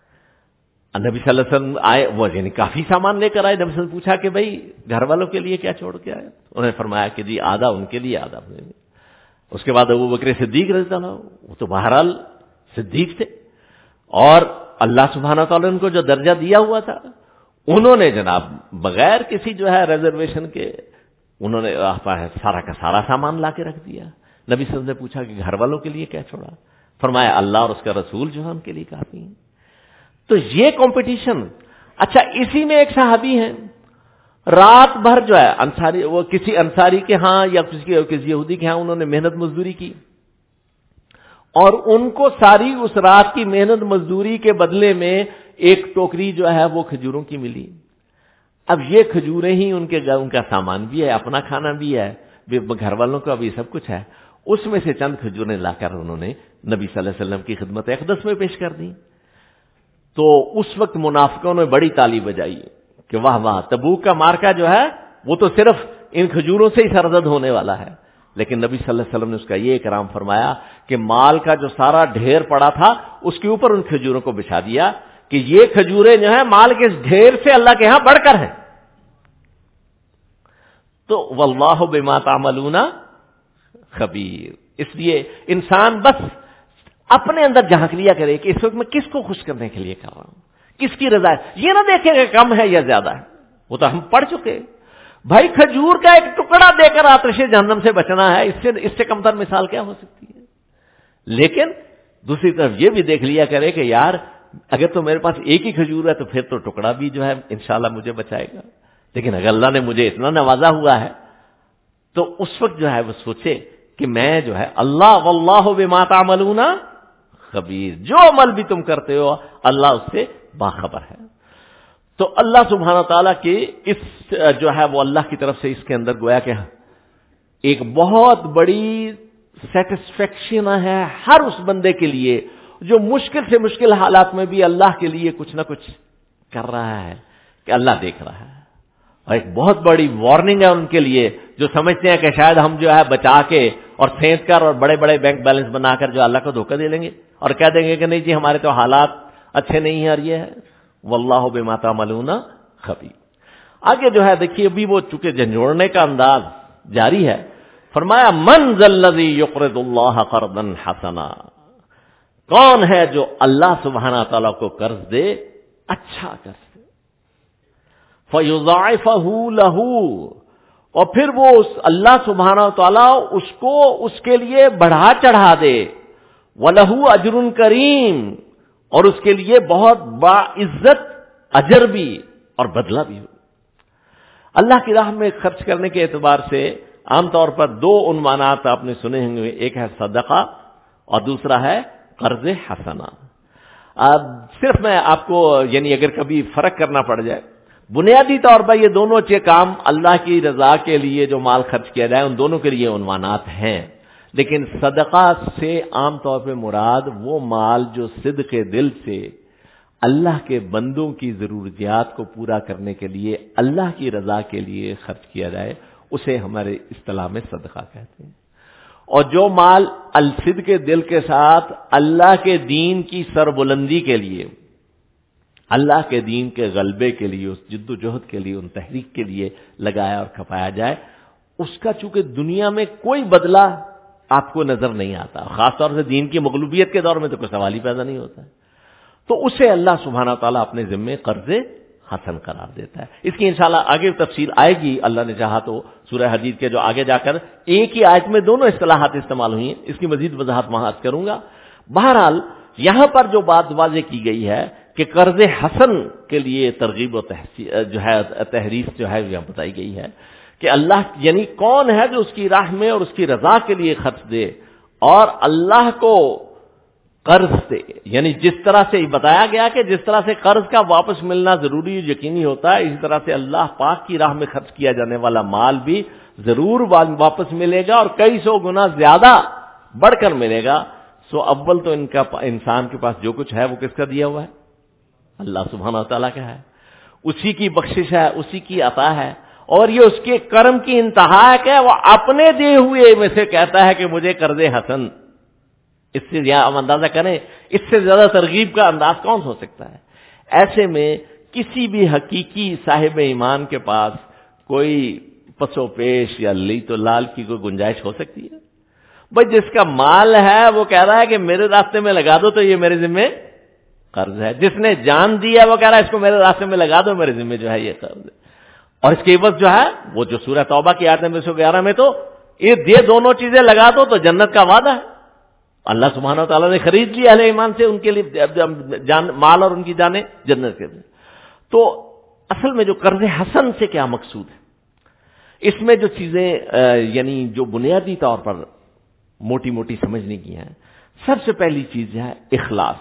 [SPEAKER 1] نبی صلی اللہ علیہ وسلم آئے، وہ یعنی کافی سامان لے کر آئے. نبی صلی اللہ علیہ وسلم پوچھا کہ بھائی گھر والوں کے لیے کیا چھوڑ کے آئے؟ انہوں نے فرمایا کہ جی آدھا ان کے لیے آدھا اپنے لیے. اس کے بعد ابو بکر صدیق رضی اللہ عنہ، وہ تو بہرحال صدیق تھے اور اللہ سبحانہ تعالیٰ نے ان کو جو درجہ دیا ہوا تھا، انہوں نے جناب بغیر کسی جو ہے ریزرویشن کے انہوں نے سارا کا سارا سامان لا کے رکھ دیا. نبی صلی اللہ علیہ وسلم نے پوچھا کہ گھر والوں کے لیے کیا چھوڑا؟ فرمایا اللہ اور اس کا رسول جو ہے ان کے لیے کافی ہیں. تو یہ کمپٹیشن. اچھا اسی میں ایک صحابی ہیں، رات بھر جو ہے انصاری، وہ کسی انصاری کے ہاں یا کسی کسی یہودی کے ہاں انہوں نے محنت مزدوری کی اور ان کو ساری اس رات کی محنت مزدوری کے بدلے میں ایک ٹوکری جو ہے وہ کھجوروں کی ملی. اب یہ کھجوریں ہی ان کے ان کا سامان بھی ہے، اپنا کھانا بھی ہے، گھر والوں کا بھی سب کچھ ہے. اس میں سے چند کھجوریں لا کر انہوں نے نبی صلی اللہ علیہ وسلم کی خدمت اقدس میں پیش کر دی. تو اس وقت منافقوں نے بڑی تالی بجائی کہ واہ واہ، تبوک کا مارکا جو ہے وہ تو صرف ان کھجوروں سے ہی سرزد ہونے والا ہے. لیکن نبی صلی اللہ علیہ وسلم نے اس کا یہ اکرام فرمایا کہ مال کا جو سارا ڈھیر پڑا تھا اس کے اوپر ان کھجوروں کو بچھا دیا کہ یہ کھجوریں جو ہیں مال کے اس ڈھیر سے اللہ کے ہاں بڑھ کر ہیں. تو واللہ بما تعملون خبیر. اس لیے انسان بس اپنے اندر جھانک لیا کرے کہ اس وقت میں کس کو خوش کرنے کے لیے کر رہا ہوں, کس کی رضا ہے. یہ نہ دیکھیں کہ کم ہے یا زیادہ ہے, وہ تو ہم پڑھ چکے. بھائی کھجور کا ایک ٹکڑا دے کر آتش جہنم سے بچنا ہے, اس سے اس سے کمتر مثال کیا ہو سکتی ہے. لیکن دوسری طرف یہ بھی دیکھ لیا کرے کہ یار اگر تو میرے پاس ایک ہی کھجور ہے تو پھر تو ٹکڑا بھی جو ہے انشاءاللہ مجھے بچائے گا, لیکن اگر اللہ نے مجھے اتنا نوازا ہوا ہے تو اس وقت جو ہے وہ سوچے کہ میں جو ہے اللہ واللہ بما تعملون خبیر, جو عمل بھی تم کرتے ہو اللہ اس سے باخبر ہے. تو اللہ سبحانہ تعالیٰ کے اس جو ہے وہ اللہ کی طرف سے اس کے اندر گویا کہ ایک بہت بڑی سیٹسفیکشن ہے ہر اس بندے کے لیے جو مشکل سے مشکل حالات میں بھی اللہ کے لیے کچھ نہ کچھ کر رہا ہے کہ اللہ دیکھ رہا ہے. اور ایک بہت بڑی وارننگ ہے ان کے لیے جو سمجھتے ہیں کہ شاید ہم جو ہے بچا کے اور سینت کر اور بڑے بڑے بینک بیلنس بنا کر جو اللہ کو دھوکہ دے لیں گے اور کہہ دیں گے کہ نہیں جی ہمارے تو حالات اچھے نہیں ہیں اور یہ ہے. واللہ بما تعملون خبیر. آگے جو ہے دیکھیے ابھی وہ چونکہ جھنجھوڑنے کا انداز جاری ہے, فرمایا من ذا الذی یقرض اللہ قرضا حسنا, کون ہے جو اللہ سبحانہ تعالیٰ کو قرض دے اچھا قرض دے, فیضاعفہ لہ, اور پھر وہ اس اللہ سبحانہ تعالیٰ اس کو اس کے لیے بڑھا چڑھا دے, وَلَهُ أَجْرٌ کریم, اور اس کے لیے بہت باعزت اجر بھی اور بدلہ بھی ہو. اللہ کی راہ میں خرچ کرنے کے اعتبار سے عام طور پر دو عنوانات آپ نے سنے ہوں گے, ایک ہے صدقہ اور دوسرا ہے قرض حسنہ. اب صرف میں آپ کو یعنی اگر کبھی فرق کرنا پڑ جائے, بنیادی طور پر یہ دونوں چیز کام اللہ کی رضا کے لیے جو مال خرچ کیا جائے ان دونوں کے لیے عنوانات ہیں, لیکن صدقہ سے عام طور پہ مراد وہ مال جو صدق دل سے اللہ کے بندوں کی ضروریات کو پورا کرنے کے لیے اللہ کی رضا کے لیے خرچ کیا جائے اسے ہمارے اصطلاح میں صدقہ کہتے ہیں. اور جو مال الصدق دل کے ساتھ اللہ کے دین کی سربلندی کے لیے, اللہ کے دین کے غلبے کے لیے, اس جد و جہد کے لیے, ان تحریک کے لیے لگایا اور کھپایا جائے, اس کا چونکہ دنیا میں کوئی بدلہ آپ کو نظر نہیں آتا, خاص طور سے دین کی مغلوبیت کے دور میں تو کوئی سوال ہی پیدا نہیں ہوتا ہے, تو اسے اللہ سبحانہ تعالیٰ اپنے ذمے قرض حسن قرار دیتا ہے. اس کی انشاءاللہ آگے تفصیل آئے گی اللہ نے چاہا تو سورہ حدید کے جو آگے جا کر ایک ہی آیت میں دونوں اصطلاحات استعمال ہوئی ہیں, اس کی مزید وضاحت وہاں کروں گا. بہرحال یہاں پر جو بات واضح کی گئی ہے کہ قرض حسن کے لیے ترغیب و جو ہے تحریف جو ہے یہاں بتائی گئی ہے کہ اللہ یعنی کون ہے جو اس کی راہ میں اور اس کی رضا کے لیے خرچ دے اور اللہ کو قرض دے. یعنی جس طرح سے بتایا گیا کہ جس طرح سے قرض کا واپس ملنا ضروری یقینی ہوتا ہے, اسی طرح سے اللہ پاک کی راہ میں خرچ کیا جانے والا مال بھی ضرور واپس ملے گا اور کئی سو گنا زیادہ بڑھ کر ملے گا. سو اول تو ان کا انسان کے پاس جو کچھ ہے وہ کس کا دیا ہوا ہے؟ اللہ سبحانہ تعالیٰ کا ہے, اسی کی بخشش ہے, اسی کی عطا ہے, اور یہ اس کے کرم کی انتہا ہے کہ وہ اپنے دیے ہوئے میں سے کہتا ہے کہ مجھے قرض حسن. اس سے ہم اندازہ کریں اس سے زیادہ ترغیب کا انداز کون ہو سکتا ہے؟ ایسے میں کسی بھی حقیقی صاحب ایمان کے پاس کوئی پسو پیش یا لی تو لال کی کوئی گنجائش ہو سکتی ہے؟ بھائی جس کا مال ہے وہ کہہ رہا ہے کہ میرے راستے میں لگا دو تو یہ میرے ذمہ قرض ہے. جس نے جان دیا وہ کہہ رہا ہے اس کو میرے راستے میں لگا دو, میرے ذمہ جو ہے یہ قرض ہے. اور اس کے عوض جو ہے وہ جو سورہ توبہ کی آیت نمبر ایک سو گیارہ میں تو یہ دونوں چیزیں لگا دو تو جنت کا وعدہ ہے. اللہ سبحانہ تعالیٰ نے خرید لیا اہل ایمان سے ان کے لیے جان مال اور ان کی جانیں جنت کے لیے. تو اصل میں جو قرض حسن سے کیا مقصود ہے, اس میں جو چیزیں یعنی جو بنیادی طور پر موٹی موٹی سمجھنے کی ہیں, سب سے پہلی چیز ہے اخلاص,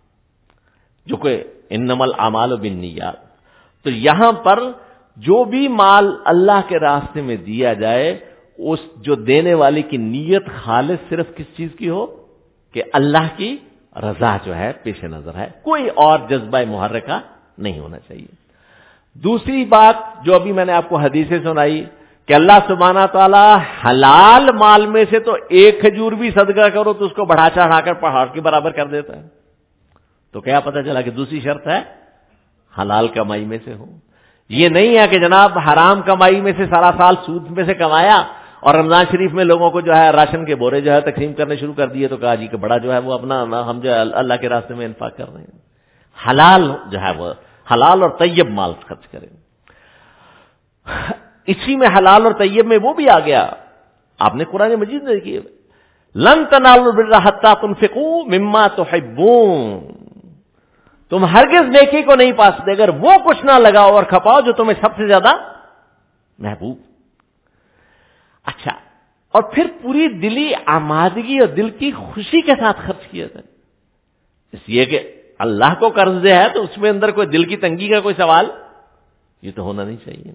[SPEAKER 1] جو کہ انما الاعمال بالنیات. تو یہاں پر جو بھی مال اللہ کے راستے میں دیا جائے اس جو دینے والے کی نیت خالص صرف کس چیز کی ہو کہ اللہ کی رضا جو ہے پیش نظر ہے, کوئی اور جذبہ محرکہ نہیں ہونا چاہیے. دوسری بات جو ابھی میں نے آپ کو حدیثیں سنائی کہ اللہ سبحانہ تعالیٰ حلال مال میں سے تو ایک کھجور بھی صدقہ کرو تو اس کو بڑھا چڑھا کر پہاڑ کے برابر کر دیتا ہے. تو کیا پتہ چلا کہ دوسری شرط ہے حلال کمائی میں سے ہو. یہ نہیں ہے کہ جناب حرام کمائی میں سے سارا سال سود میں سے کمایا اور رمضان شریف میں لوگوں کو جو ہے راشن کے بورے جو ہے تقسیم کرنے شروع کر دیے تو کہا جی کہ بڑا جو ہے وہ اپنا ہم جو ہے اللہ کے راستے میں انفاق کر رہے ہیں. حلال جو ہے وہ حلال اور طیب مال خرچ کریں. اسی میں حلال اور طیب میں وہ بھی آ گیا. آپ نے قرآن مجید میں دیکھیے لن تنالوا البر حتى تنفقوا مما تحبون، تم ہرگز نیکی کو نہیں پا سکتے اگر وہ کچھ نہ لگاؤ اور کھپاؤ جو تمہیں سب سے زیادہ محبوب. اچھا، اور پھر پوری دلی آمادگی اور دل کی خوشی کے ساتھ خرچ کیا جائے. اس لیے کہ اللہ کو قرض دے ہے تو اس میں اندر کوئی دل کی تنگی کا کوئی سوال یہ تو ہونا نہیں چاہیے.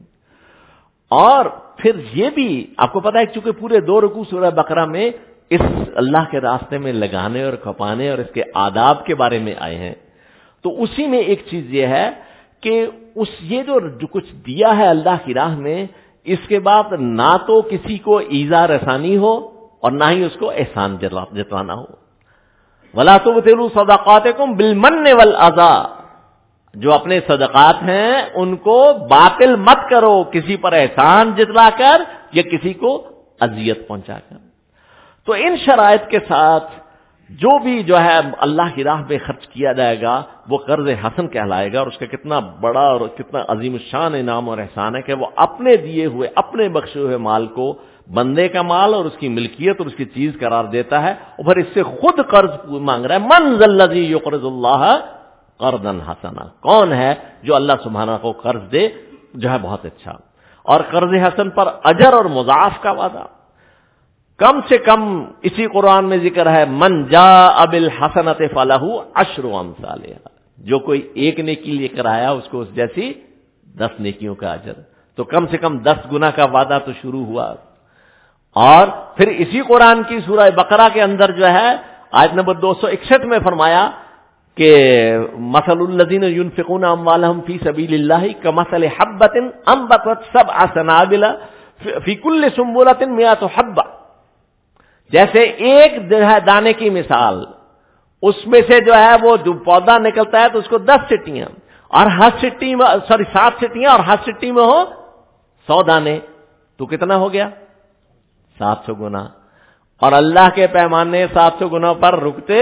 [SPEAKER 1] اور پھر یہ بھی آپ کو پتا ہے چونکہ پورے دو رکوع سورہ بقرہ میں اس اللہ کے راستے میں لگانے اور کھپانے اور اس کے آداب کے بارے میں آئے ہیں، تو اسی میں ایک چیز یہ ہے کہ اس یہ جو جو کچھ دیا ہے اللہ کی راہ میں، اس کے بعد نہ تو کسی کو ایذا رسانی ہو اور نہ ہی اس کو احسان جتوانا ہو. وَلَا تُبْطِلُوا صَدَقَاتِكُمْ بِالْمَنِّ وَالْأَذَىٰ، جو اپنے صدقات ہیں ان کو باطل مت کرو کسی پر احسان جتلا کر یا کسی کو اذیت پہنچا کر. تو ان شرائط کے ساتھ جو بھی جو ہے اللہ کی راہ میں خرچ کیا جائے گا وہ قرض حسن کہلائے گا. اور اس کا کتنا بڑا اور کتنا عظیم الشان انعام اور احسان ہے کہ وہ اپنے دیے ہوئے اپنے بخشے ہوئے مال کو بندے کا مال اور اس کی ملکیت اور اس کی چیز قرار دیتا ہے اور پھر اس سے خود قرض مانگ رہا ہے. من ذا الذی یقرض اللہ قرضا حسنا، کون ہے جو اللہ سبحانہ کو قرض دے جو ہے بہت اچھا. اور قرض حسن پر اجر اور مضاعف کا وعدہ کم سے کم اسی قرآن میں ذکر ہے من جاء بالحسنۃ فلہ عشر امثالها، جو کوئی ایک نیکی لے کر آیا اس کو اس جیسی دس نیکیوں کا اجر. تو کم سے کم دس گنا کا وعدہ تو شروع ہوا. اور پھر اسی قرآن کی سورہ بقرہ کے اندر جو ہے آیت نمبر دو سو اکسٹھ میں فرمایا کہ مثل الذین ينفقون اموالهم فی سبیل اللہ کمثل حبۃ انبتت سبع سنابل فی کل سنبلۃ مئۃ حبۃ، جیسے ایک دانے کی مثال، اس میں سے جو ہے وہ جو پودا نکلتا ہے تو اس کو دس سٹیاں اور ہر سٹی میں سوری سات سٹیاں اور ہر سٹی میں ہو سو دانے تو کتنا ہو گیا؟ سات سو گنا. اور اللہ کے پیمانے سات سو گنا پر رکتے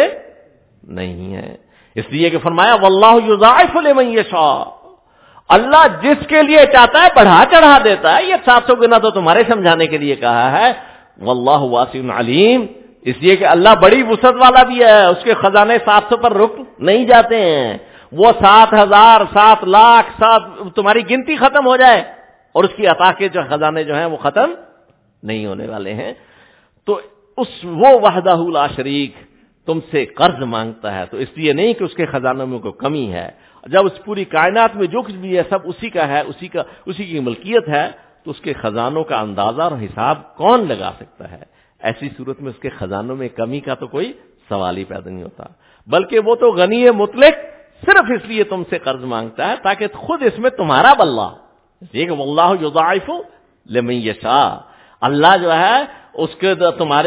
[SPEAKER 1] نہیں ہیں، اس لیے کہ فرمایا واللہ یضاعف لمن یشاء، اللہ جس کے لیے چاہتا ہے بڑھا چڑھا دیتا ہے. یہ سات سو گنا تو تمہارے سمجھانے کے لیے کہا ہے. واللہ واسع علیم، اس لیے کہ اللہ بڑی وسعت والا بھی ہے، اس کے خزانے سات سو پر رک نہیں جاتے ہیں. وہ سات ہزار سات لاکھ سات تمہاری گنتی ختم ہو جائے اور اس کی عطا کے جو خزانے جو ہیں وہ ختم نہیں ہونے والے ہیں. تو اس وہ وحدہ لا شریک تم سے قرض مانگتا ہے تو اس لیے نہیں کہ اس کے خزانوں میں کوئی کمی ہے. جب اس پوری کائنات میں جو کچھ بھی ہے سب اسی کا ہے، اسی کا اسی کی ملکیت ہے، تو اس کے خزانوں کا اندازہ اور حساب کون لگا سکتا ہے؟ ایسی صورت میں اس کے خزانوں میں کمی کا تو کوئی سوال ہی پیدا نہیں ہوتا. بلکہ وہ تو غنی مطلق صرف اس لیے تم سے قرض مانگتا ہے تاکہ خود اس میں تمہارا بلّہ، اس لیے کہ واللہ یضاعف لمن یشاء، اللہ جو ہے اس کے تمہارے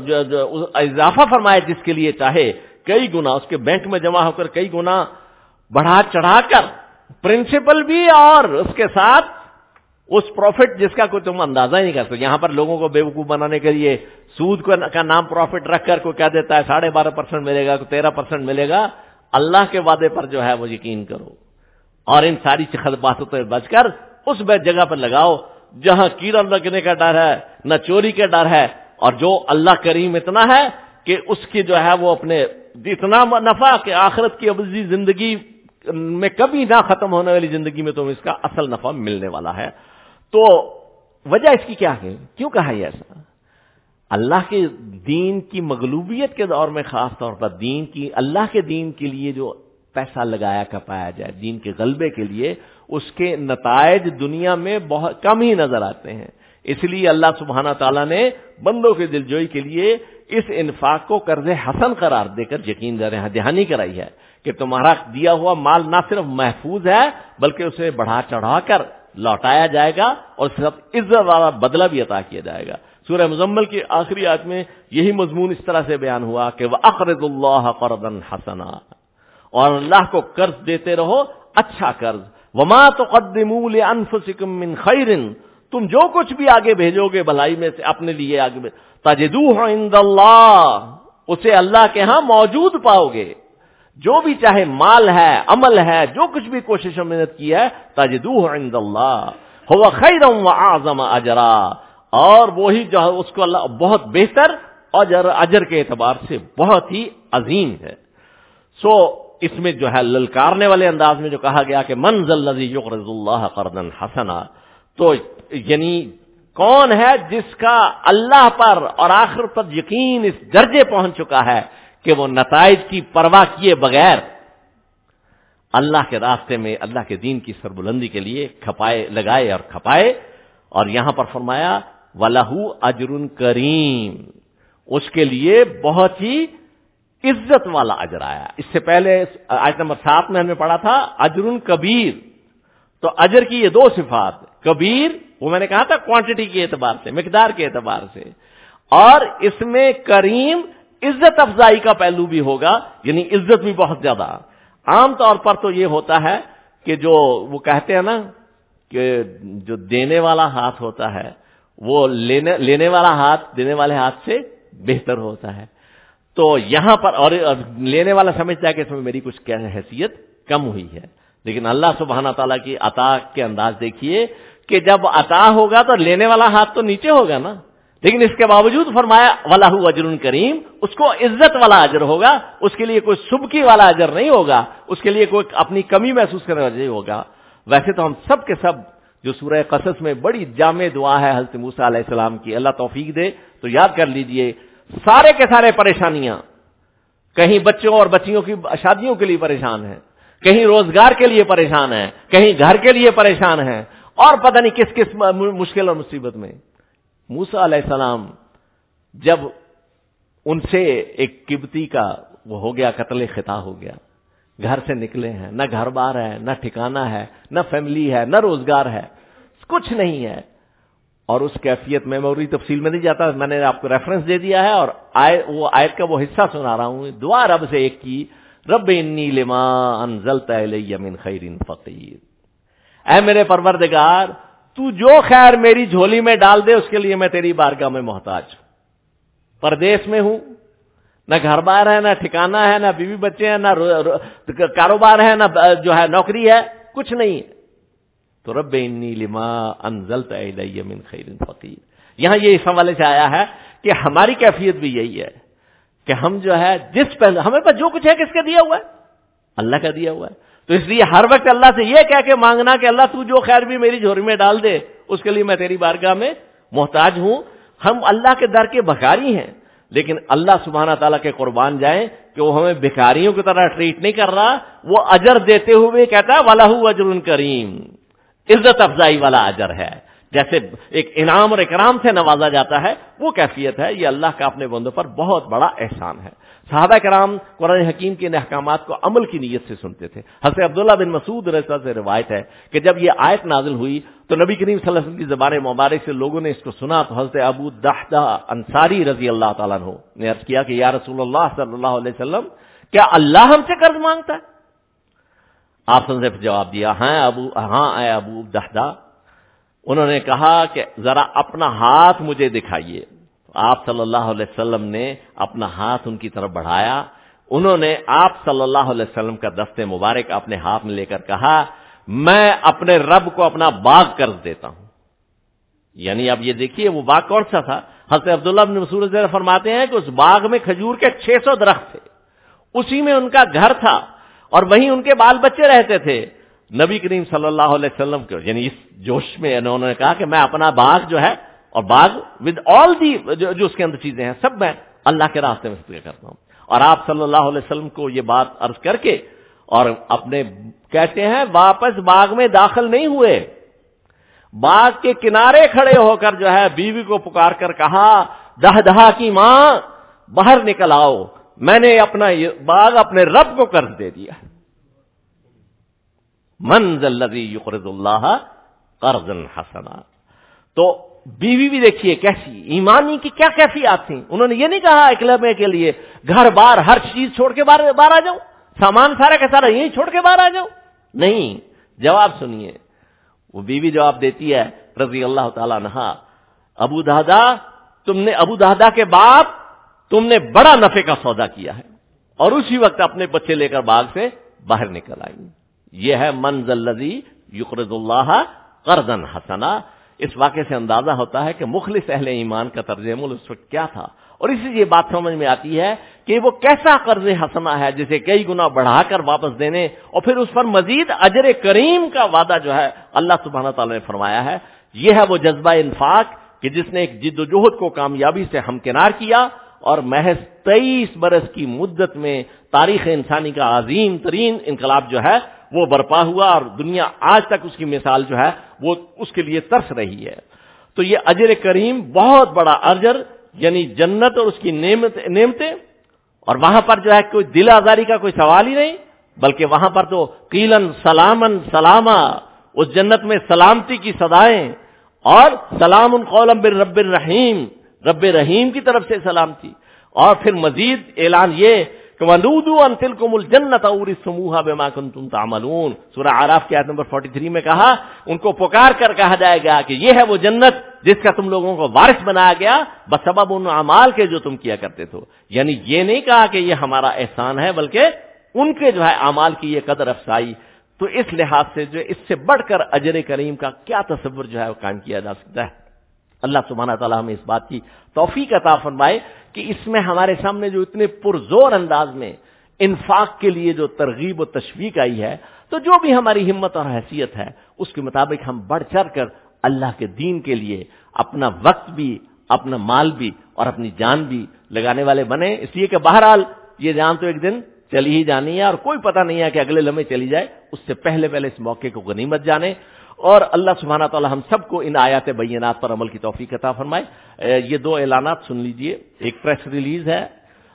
[SPEAKER 1] اضافہ فرمائے جس کے لیے چاہے، کئی گنا اس کے بینک میں جمع ہو کر کئی گنا بڑھا چڑھا کر، پرنسپل بھی اور اس کے ساتھ اس پروفٹ جس کا کوئی تم اندازہ ہی نہیں کر سکتے. یہاں پر لوگوں کو بیوقوف بنانے کے لیے سود کا نام پروفٹ رکھ کر کوئی کہہ دیتا ہے ساڑھے بارہ پرسینٹ ملے گا، کوئی تیرہ پرسینٹ ملے گا. اللہ کے وعدے پر جو ہے وہ یقین کرو اور ان ساری باتوں سے بچ کر اس جگہ پر لگاؤ جہاں کیڑا لگنے کا ڈر ہے، نہ چوری کا ڈر ہے، اور جو اللہ کریم اتنا ہے کہ اس کی جو ہے وہ اپنے اتنا نفع کہ آخرت کی ابدی زندگی میں کبھی نہ ختم ہونے والی زندگی میں تم اس کا اصل نفع ملنے والا ہے. تو وجہ اس کی کیا ہے؟ کیوں کہا یہ ایسا؟ اللہ کے دین کی مغلوبیت کے دور میں خاص طور پر دین کی اللہ کے دین کے لیے جو پیسہ لگایا کا پایا جائے دین کے غلبے کے لیے، اس کے نتائج دنیا میں بہت کم ہی نظر آتے ہیں. اس لیے اللہ سبحانہ تعالیٰ نے بندوں کے دلجوئی کے لیے اس انفاق کو قرض حسن قرار دے کر یقین دہانی کرائی ہے کہ تمہارا دیا ہوا مال نہ صرف محفوظ ہے بلکہ اسے بڑھا چڑھا کر لوٹایا جائے گا اور سب عزت والا بدلہ بھی عطا کیا جائے گا. سورہ مزمل کی آخری آیت میں یہی مضمون اس طرح سے بیان ہوا کہ وَأَقْرِضُوا اللَّهَ قَرْضًا حَسَنًا، اور اللہ کو قرض دیتے رہو اچھا قرض. وَمَا تُقَدِّمُوا لِأَنفُسِكُم مِّن خَيْرٍ، تم جو کچھ بھی آگے بھیجو گے بھلائی میں سے اپنے لیے آگے تَجِدُوهُ عِندَ اللَّهِ، اسے اللہ کے ہاں موجود پاؤ گے. جو بھی چاہے مال ہے، عمل ہے، جو کچھ بھی کوشش و محنت کی ہے، تَجِدُوهُ عِندَ اللَّهِ هُوَ خَيْرًا وَأَعْظَمَ أَجْرًا، اور وہی جو ہے اس کو اللہ بہت بہتر اجر اجر کے اعتبار سے بہت ہی عظیم ہے. سو اس میں جو ہے للکارنے والے انداز میں جو کہا گیا کہ من ذا الذی یقرض اللہ قرضا حسنا، تو یعنی کون ہے جس کا اللہ پر اور آخرت پر یقین اس درجے پہنچ چکا ہے کہ وہ نتائج کی پرواہ کیے بغیر اللہ کے راستے میں اللہ کے دین کی سربلندی کے لیے کھپائے لگائے اور کھپائے. اور یہاں پر فرمایا وَلَهُ أَجْرٌ کریم، اس کے لیے بہت ہی عزت والا اجر آیا. اس سے پہلے آیت نمبر سات میں ہم نے پڑھا تھا اجر کبیر. تو اجر کی یہ دو صفات، کبیر وہ میں نے کہا تھا کوانٹٹی کے اعتبار سے، مقدار کے اعتبار سے، اور اس میں کریم عزت افزائی کا پہلو بھی ہوگا، یعنی عزت بھی بہت زیادہ. عام طور پر تو یہ ہوتا ہے کہ جو وہ کہتے ہیں نا کہ جو دینے والا ہاتھ ہوتا ہے وہ لینے لینے والا ہاتھ دینے والے ہاتھ سے بہتر ہوتا ہے. تو یہاں پر اور لینے والا سمجھتا ہے کہ اس میں میری کچھ کیا حیثیت کم ہوئی ہے، لیکن اللہ سبحانہ تعالیٰ کی عطا کے انداز دیکھیے کہ جب عطا ہوگا تو لینے والا ہاتھ تو نیچے ہوگا نا، لیکن اس کے باوجود فرمایا وَلَهُ أَجْرٌ کریم، اس کو عزت والا اجر ہوگا، اس کے لیے کوئی سبکی والا اجر نہیں ہوگا، اس کے لیے کوئی اپنی کمی محسوس کرنے والا نہیں ہوگا. ویسے تو ہم سب کے سب جو سورہ قصص میں بڑی جامع دعا ہے حضرت موسیٰ علیہ السلام کی، اللہ توفیق دے تو یاد کر لیجئے، سارے کے سارے پریشانیاں، کہیں بچوں اور بچیوں کی شادیوں کے لیے پریشان ہیں، کہیں روزگار کے لیے پریشان ہیں، کہیں گھر کے لیے پریشان ہیں، اور پتہ نہیں کس کس مشکل اور مصیبت میں. موسیٰ علیہ السلام جب ان سے ایک قبطی کا وہ ہو گیا، قتل خطا ہو گیا، گھر سے نکلے ہیں، نہ گھر بار ہے، نہ ٹھکانہ ہے، نہ فیملی ہے، نہ روزگار ہے، کچھ نہیں ہے. اور اس کیفیت میں موری تفصیل میں نہیں جاتا، میں نے آپ کو ریفرنس دے دیا ہے اور آئے وہ آیت کا وہ حصہ سنا رہا ہوں. دعا رب سے ایک کی، رب انی لما انزلت الی من خیر فقیر، اے میرے پروردگار تو جو خیر میری جھولی میں ڈال دے اس کے لیے میں تیری بارگاہ میں محتاج ہوں. پردیس میں ہوں، نہ گھر بار ہے، نہ ٹھکانہ ہے، نہ بیوی بچے ہیں، نہ کاروبار ہے، نہ جو ہے نوکری ہے، کچھ نہیں. تو رب انی لما انزلت الی من خیر فقیر. یہاں یہ اس حوالے سے آیا ہے کہ ہماری کیفیت بھی یہی ہے کہ ہم جو ہے جس پہ ہمیں پاس جو کچھ ہے کس کا دیا ہوا ہے؟ اللہ کا دیا ہوا ہے. تو اس لیے ہر وقت اللہ سے یہ کہہ کے مانگنا کہ اللہ تو جو خیر بھی میری جھولی میں ڈال دے اس کے لیے میں تیری بارگاہ میں محتاج ہوں. ہم اللہ کے در کے بھکاری ہیں، لیکن اللہ سبحانہ تعالیٰ کے قربان جائیں کہ وہ ہمیں بھکاریوں کی طرح ٹریٹ نہیں کر رہا، وہ اجر دیتے ہوئے کہتا ہے وَلَهُ أَجْرٌ کریم، عزت افزائی والا اجر ہے. جیسے ایک انعام اور اکرام سے نوازا جاتا ہے، وہ کیفیت ہے. یہ اللہ کا اپنے بندوں پر بہت بڑا احسان ہے. صحابہ کرام قرآن حکیم کے احکامات کو عمل کی نیت سے سنتے تھے. حضرت عبداللہ بن مسعود رضی اللہ عنہ سے روایت ہے کہ جب یہ آیت نازل ہوئی تو نبی کریم صلی اللہ علیہ وسلم کی زبان مبارک سے لوگوں نے اس کو سنا تو حضرت ابو دحدہ انصاری رضی اللہ تعالیٰ عنہ نے عرض کیا کہ یا رسول اللہ صلی اللہ علیہ وسلم، کیا اللہ ہم سے قرض مانگتا ہے؟ آپ نے جواب دیا ہاں ابو ہاں اے ابو دحدہ. انہوں نے کہا کہ ذرا اپنا ہاتھ مجھے دکھائیے. آپ صلی اللہ علیہ وسلم نے اپنا ہاتھ ان کی طرف بڑھایا. انہوں نے آپ صلی اللہ علیہ وسلم کا دست مبارک اپنے ہاتھ میں لے کر کہا میں اپنے رب کو اپنا باغ قرض دیتا ہوں. یعنی اب یہ دیکھیے وہ باغ کون سا تھا؟ حضرت عبداللہ بن مسعود فرماتے ہیں کہ اس باغ میں کھجور کے چھ سو درخت تھے، اسی میں ان کا گھر تھا اور وہیں ان کے بال بچے رہتے تھے. نبی کریم صلی اللہ علیہ وسلم کو یعنی اس جوش میں انہوں نے کہا کہ میں اپنا باغ جو ہے اور باغ ود آل دی جو اس کے اندر چیزیں ہیں سب میں اللہ کے راستے میں صدقہ کرتا ہوں. اور آپ صلی اللہ علیہ وسلم کو یہ بات عرض کر کے اور اپنے کہتے ہیں واپس باغ میں داخل نہیں ہوئے، باغ کے کنارے کھڑے ہو کر جو ہے بیوی کو پکار کر کہا دہ دہا کی ماں باہر نکل آؤ، میں نے اپنا باغ اپنے رب کو قرض دے دیا. من ذا الذی یقرض اللہ قرضا حسنا. تو بیوی بھی دیکھیے کیسی ایمانی کی کیا کیفیات تھیں. انہوں نے یہ نہیں کہا ایک لمحے کے لیے گھر بار ہر چیز چھوڑ کے باہر باہر آ جاؤں, سامان سارا کا سارا یہیں چھوڑ کے باہر آ جاؤں. نہیں, جواب سنیے. وہ بیوی جواب دیتی ہے رضی اللہ تعالیٰ عنہا, ابو دہدا تم نے ابو دہدا کے باپ تم نے بڑا نفع کا سودا کیا ہے, اور اسی وقت اپنے بچے لے کر باغ سے باہر نکل آئی. یہ ہے من ذا الذی یقرض اللہ قرضا حسنا. اس واقعے سے اندازہ ہوتا ہے کہ مخلص اہل ایمان کا طرز عمل اس وقت کیا تھا, اور اسی لیے بات سمجھ میں آتی ہے کہ وہ کیسا قرض حسنا ہے جسے کئی گنا بڑھا کر واپس دینے اور پھر اس پر مزید اجر کریم کا وعدہ جو ہے اللہ سبحانہ تعالی نے فرمایا ہے. یہ ہے وہ جذبہ انفاق کہ جس نے ایک جد و جہد کو کامیابی سے ہمکنار کیا اور محض تیئیس برس کی مدت میں تاریخ انسانی کا عظیم ترین انقلاب جو ہے وہ برپا ہوا, اور دنیا آج تک اس کی مثال جو ہے وہ اس کے لیے ترس رہی ہے. تو یہ اجر کریم بہت بڑا اجر, یعنی جنت اور اس کی نعمت نعمتیں, اور وہاں پر جو ہے کوئی دل آزاری کا کوئی سوال ہی نہیں, بلکہ وہاں پر تو قیلن سلامن سلاما, اس جنت میں سلامتی کی صدائیں, اور سلام قولا من رب الرحیم, رب رحیم کی طرف سے سلامتی. اور پھر مزید اعلان یہ کہ وَنُودُوا أَن تِلْكُمُ الْجَنَّةَ أُورِثْتُمُوهَا بِمَا كُنتُمْ تَعْمَلُونَ. سورہ اعراف کی آیت نمبر تینتالیس میں کہا ان کو پکار کر کہا جائے گا کہ یہ ہے وہ جنت جس کا تم لوگوں کو وارث بنایا گیا بسبب ان اعمال کے جو تم کیا کرتے تھے. یعنی یہ نہیں کہا کہ یہ ہمارا احسان ہے, بلکہ ان کے جو ہے اعمال کی یہ قدر افزائی. تو اس لحاظ سے جو اس سے بڑھ کر اجر کریم کا کیا تصور جو ہے وہ قائم کیا جا سکتا ہے. اللہ سبحانہ تعالیٰ ہمیں اس بات کی توفیق عطا فرمائے کہ اس میں ہمارے سامنے جو اتنے پرزور انداز میں انفاق کے لیے جو ترغیب و تشویق آئی ہے, تو جو بھی ہماری ہمت اور حیثیت ہے اس کے مطابق ہم بڑھ چڑھ کر اللہ کے دین کے لیے اپنا وقت بھی, اپنا مال بھی اور اپنی جان بھی لگانے والے بنے. اس لیے کہ بہرحال یہ جان تو ایک دن چلی ہی جانی ہے, اور کوئی پتہ نہیں ہے کہ اگلے لمحے چلی جائے. اس سے پہلے پہلے اس موقع کو غنیمت جانے, اور اللہ سبحانہ تعالی ہم سب کو ان آیات بینات پر عمل کی توفیق عطا فرمائے. یہ دو اعلانات سن لیجئے. ایک پریس ریلیز ہے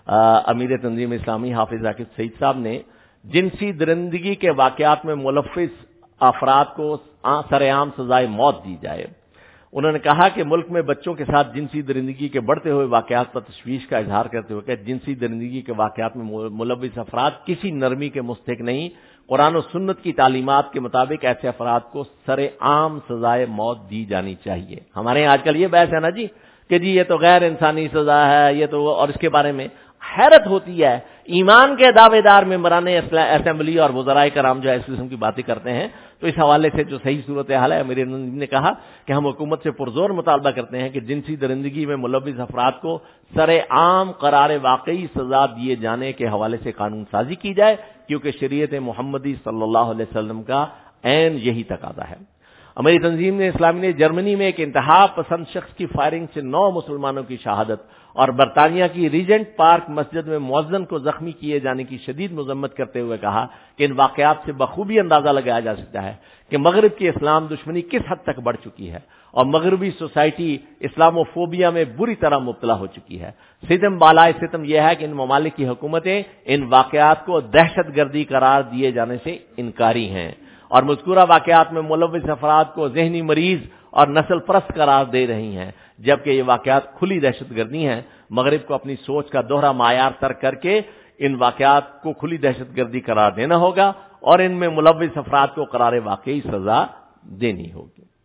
[SPEAKER 1] امیر تنظیم اسلامی حافظ ذاکر سعید صاحب نے, جنسی درندگی کے واقعات میں ملوث افراد کو سر عام سزائے موت دی جائے. انہوں نے کہا کہ ملک میں بچوں کے ساتھ جنسی درندگی کے بڑھتے ہوئے واقعات پر تشویش کا اظہار کرتے ہوئے کہ جنسی درندگی کے واقعات میں ملوث افراد کسی نرمی کے مستحق نہیں. قرآن و سنت کی تعلیمات کے مطابق ایسے افراد کو سر عام سزائے موت دی جانی چاہیے. ہمارے یہاں آج کل یہ بحث ہے نا جی کہ جی یہ تو غیر انسانی سزا ہے, یہ تو, اور اس کے بارے میں حیرت ہوتی ہے. ایمان کے دعوے دار ممبران اسمبلی اور وزرائے کرام جو ہے اس قسم کی باتیں کرتے ہیں. تو اس حوالے سے جو صحیح صورتحال ہے, امیر نے کہا کہ ہم حکومت سے پرزور مطالبہ کرتے ہیں کہ جنسی درندگی میں ملوث افراد کو سر عام قرار واقعی سزا دیے جانے کے حوالے سے قانون سازی کی جائے, کیونکہ شریعت محمدی صلی اللہ علیہ وسلم کا عین یہی تقاضا ہے. ہماری تنظیم نے اسلامی نے جرمنی میں ایک انتہا پسند شخص کی فائرنگ سے نو مسلمانوں کی شہادت اور برطانیہ کی ریجنٹ پارک مسجد میں مؤذن کو زخمی کیے جانے کی شدید مذمت کرتے ہوئے کہا کہ ان واقعات سے بخوبی اندازہ لگایا جا سکتا ہے کہ مغرب کی اسلام دشمنی کس حد تک بڑھ چکی ہے, اور مغربی سوسائٹی اسلاموفوبیا میں بری طرح مبتلا ہو چکی ہے. ستم بالائے ستم یہ ہے کہ ان ممالک کی حکومتیں ان واقعات کو دہشت گردی قرار دیے جانے سے انکاری ہیں, اور مذکورہ واقعات میں ملوث افراد کو ذہنی مریض اور نسل پرست قرار دے رہی ہیں, جبکہ یہ واقعات کھلی دہشت گردی ہیں. مغرب کو اپنی سوچ کا دوہرا معیار ترک کر کے ان واقعات کو کھلی دہشت گردی قرار دینا ہوگا, اور ان میں ملوث افراد کو قرار واقعی سزا دینی ہوگی.